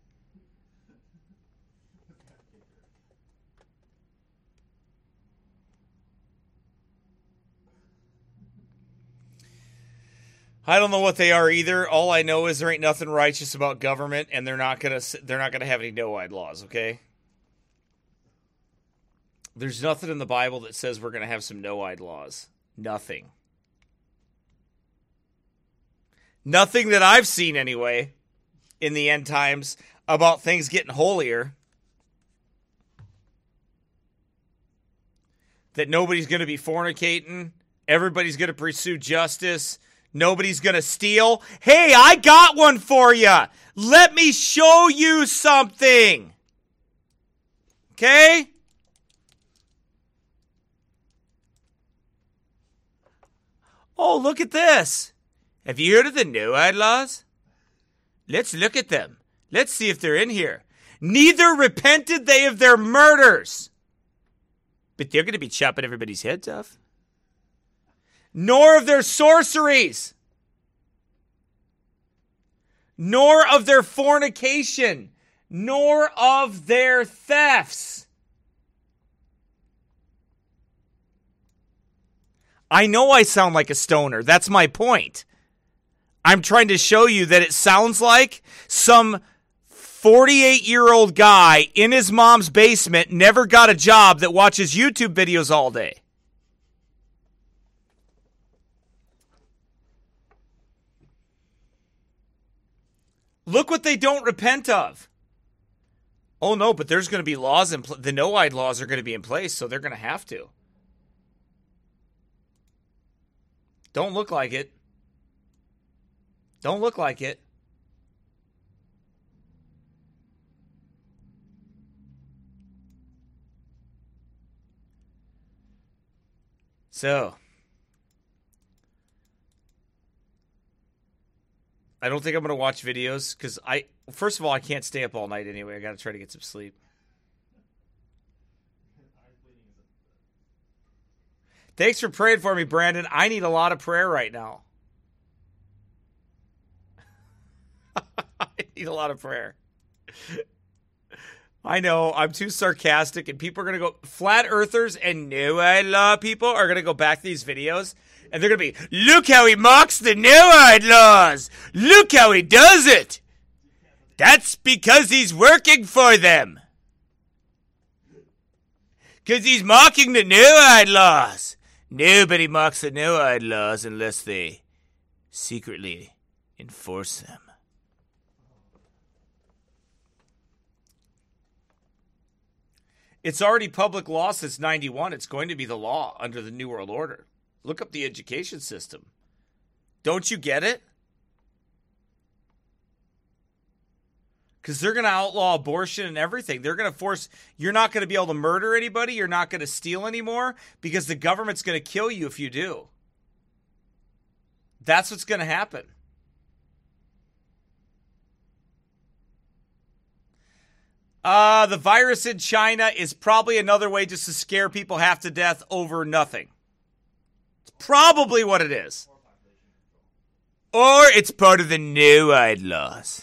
I don't know what they are either. All I know is there ain't nothing righteous about government, and they're not gonna they're not gonna have any Noahide laws. Okay, there's nothing in the Bible that says we're gonna have some Noahide laws. Nothing. Nothing that I've seen anyway in the end times about things getting holier. That nobody's gonna be fornicating. Everybody's gonna pursue justice. Nobody's going to steal. Hey, I got one for you. Let me show you something. Okay? Oh, look at this. Have you heard of the Noahide laws? Let's look at them. Let's see if they're in here. Neither repented they of their murders. But they're going to be chopping everybody's heads off. Nor of their sorceries, nor of their fornication, nor of their thefts. I know I sound like a stoner. That's my point. I'm trying to show you that it sounds like some forty-eight-year-old guy in his mom's basement never got a job that watches YouTube videos all day. Look what they don't repent of. Oh, no, but there's going to be laws in place. The no-eyed laws are going to be in place, so they're going to have to. Don't look like it. Don't look like it. So, I don't think I'm going to watch videos because I, first of all, I can't stay up all night anyway. I got to try to get some sleep. Thanks for praying for me, Brandon. I need a lot of prayer right now. I need a lot of prayer. I know, I'm too sarcastic, and people are going to go, flat earthers and no-eyed law people are going to go back to these videos, and they're going to be, look how he mocks the no-eyed laws. Look how he does it. That's because he's working for them. Because he's mocking the no-eyed laws. Nobody mocks the no-eyed laws unless they secretly enforce them. It's already public law since ninety-one. It's going to be the law under the New World Order. Look up the education system. Don't you get it? Because they're going to outlaw abortion and everything. They're going to force, you're not going to be able to murder anybody. You're not going to steal anymore because the government's going to kill you if you do. That's what's going to happen. Uh, the virus in China is probably another way just to scare people half to death over nothing. It's probably what it is. Or it's part of the no-eyed laws.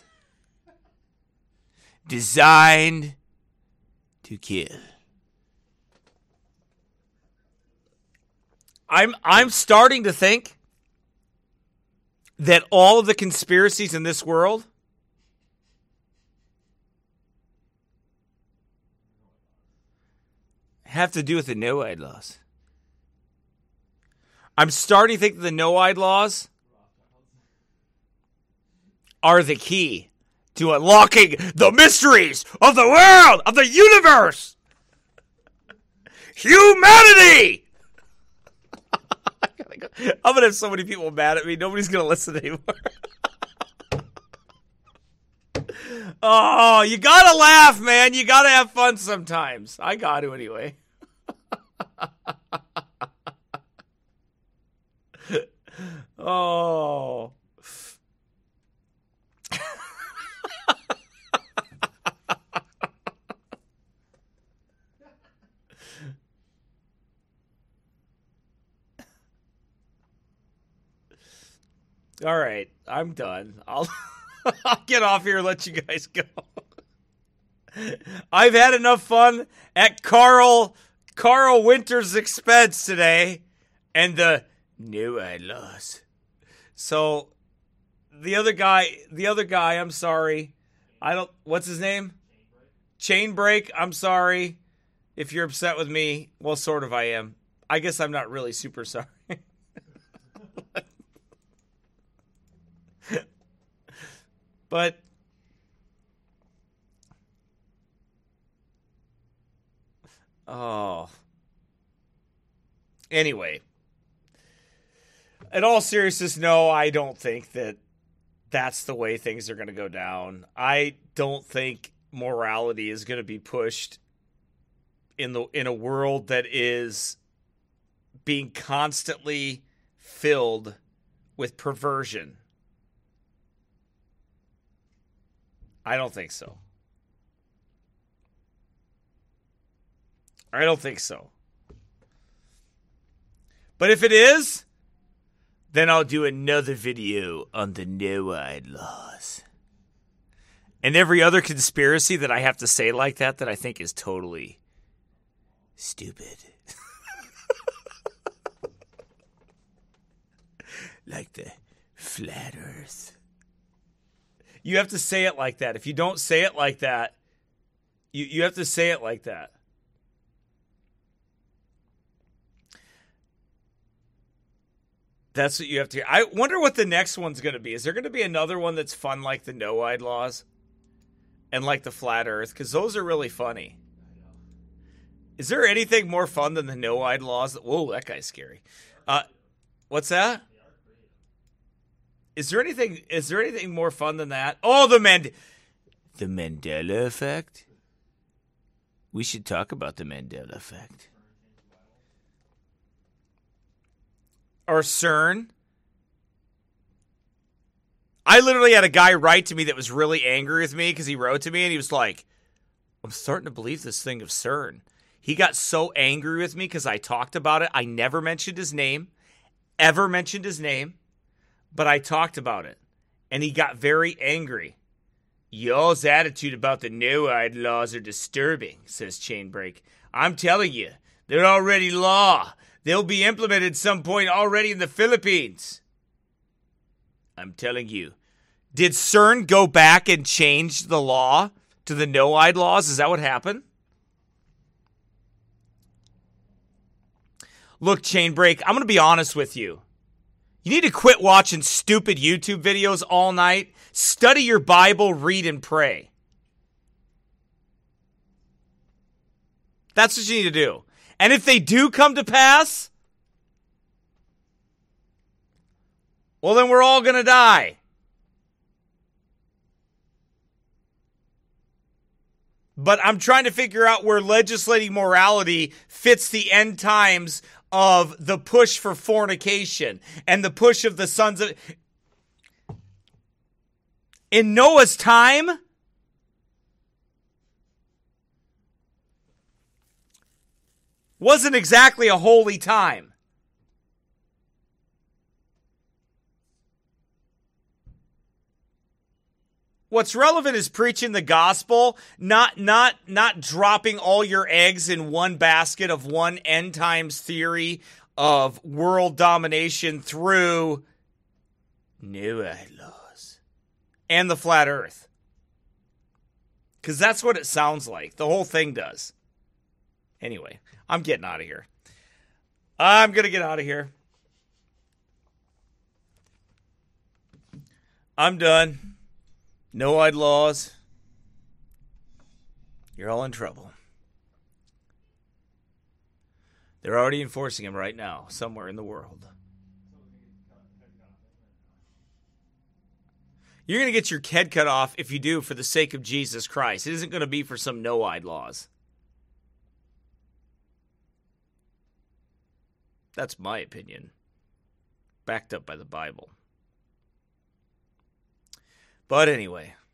Designed to kill. I'm I'm starting to think that all of the conspiracies in this world have to do with the no-eyed laws. I'm starting to think that the no-eyed laws are the key to unlocking the mysteries of the world, of the universe. Humanity! I'm going to have so many people mad at me. Nobody's going to listen anymore. Oh, you got to laugh, man. You got to have fun sometimes. I got to anyway. Oh. All right, I'm done. I'll, I'll get off here and let you guys go. I've had enough fun at Carl Carl Winter's expense today, and the no-eyed laws. So the other guy, the other guy, I'm sorry. I don't. What's his name? Chain Break. I'm sorry if you're upset with me. Well, sort of. I am. I guess I'm not really super sorry. But oh, anyway, in all seriousness, no, I don't think that that's the way things are going to go down. I don't think morality is going to be pushed in the in a world that is being constantly filled with perversion. I don't think so. I don't think so. But if it is, then I'll do another video on the no-eyed laws. And every other conspiracy that I have to say like that that I think is totally stupid. Like the flat earth. You have to say it like that. If you don't say it like that, you, you have to say it like that. That's what you have to hear. I wonder what the next one's going to be. Is there going to be another one that's fun like the no-eyed laws and like the flat earth? Because those are really funny. Is there anything more fun than the no-eyed laws? Whoa, that guy's scary. Uh, what's that? Is there anything? Is there anything more fun than that? Oh, the Mand- the Mandela effect. We should talk about the Mandela effect. Or CERN. I literally had a guy write to me that was really angry with me because he wrote to me and he was like, "I'm starting to believe this thing of CERN." He got so angry with me because I talked about it. I never mentioned his name, ever mentioned his name. But I talked about it, and he got very angry. Y'all's attitude about the no-eyed laws are disturbing, says Chainbreak. I'm telling you, they're already law. They'll be implemented some point already in the Philippines. I'm telling you. Did CERN go back and change the law to the no-eyed laws? Is that what happened? Look, Chainbreak, I'm going to be honest with you. You need to quit watching stupid YouTube videos all night. Study your Bible, read, and pray. That's what you need to do. And if they do come to pass, well, then we're all going to die. But I'm trying to figure out where legislating morality fits the end times of the push for fornication and the push of the sons of... In Noah's time, wasn't exactly a holy time. What's relevant is preaching the gospel, not not not dropping all your eggs in one basket of one end times theory of world domination through no-eyed laws and the flat earth. Because that's what it sounds like. The whole thing does. Anyway, I'm getting out of here. I'm going to get out of here. I'm done. No-eyed laws. You're all in trouble. They're already enforcing them right now, somewhere in the world. You're going to get your head cut off if you do for the sake of Jesus Christ. It isn't going to be for some no-eyed laws. That's my opinion. Backed up by the Bible. But anyway,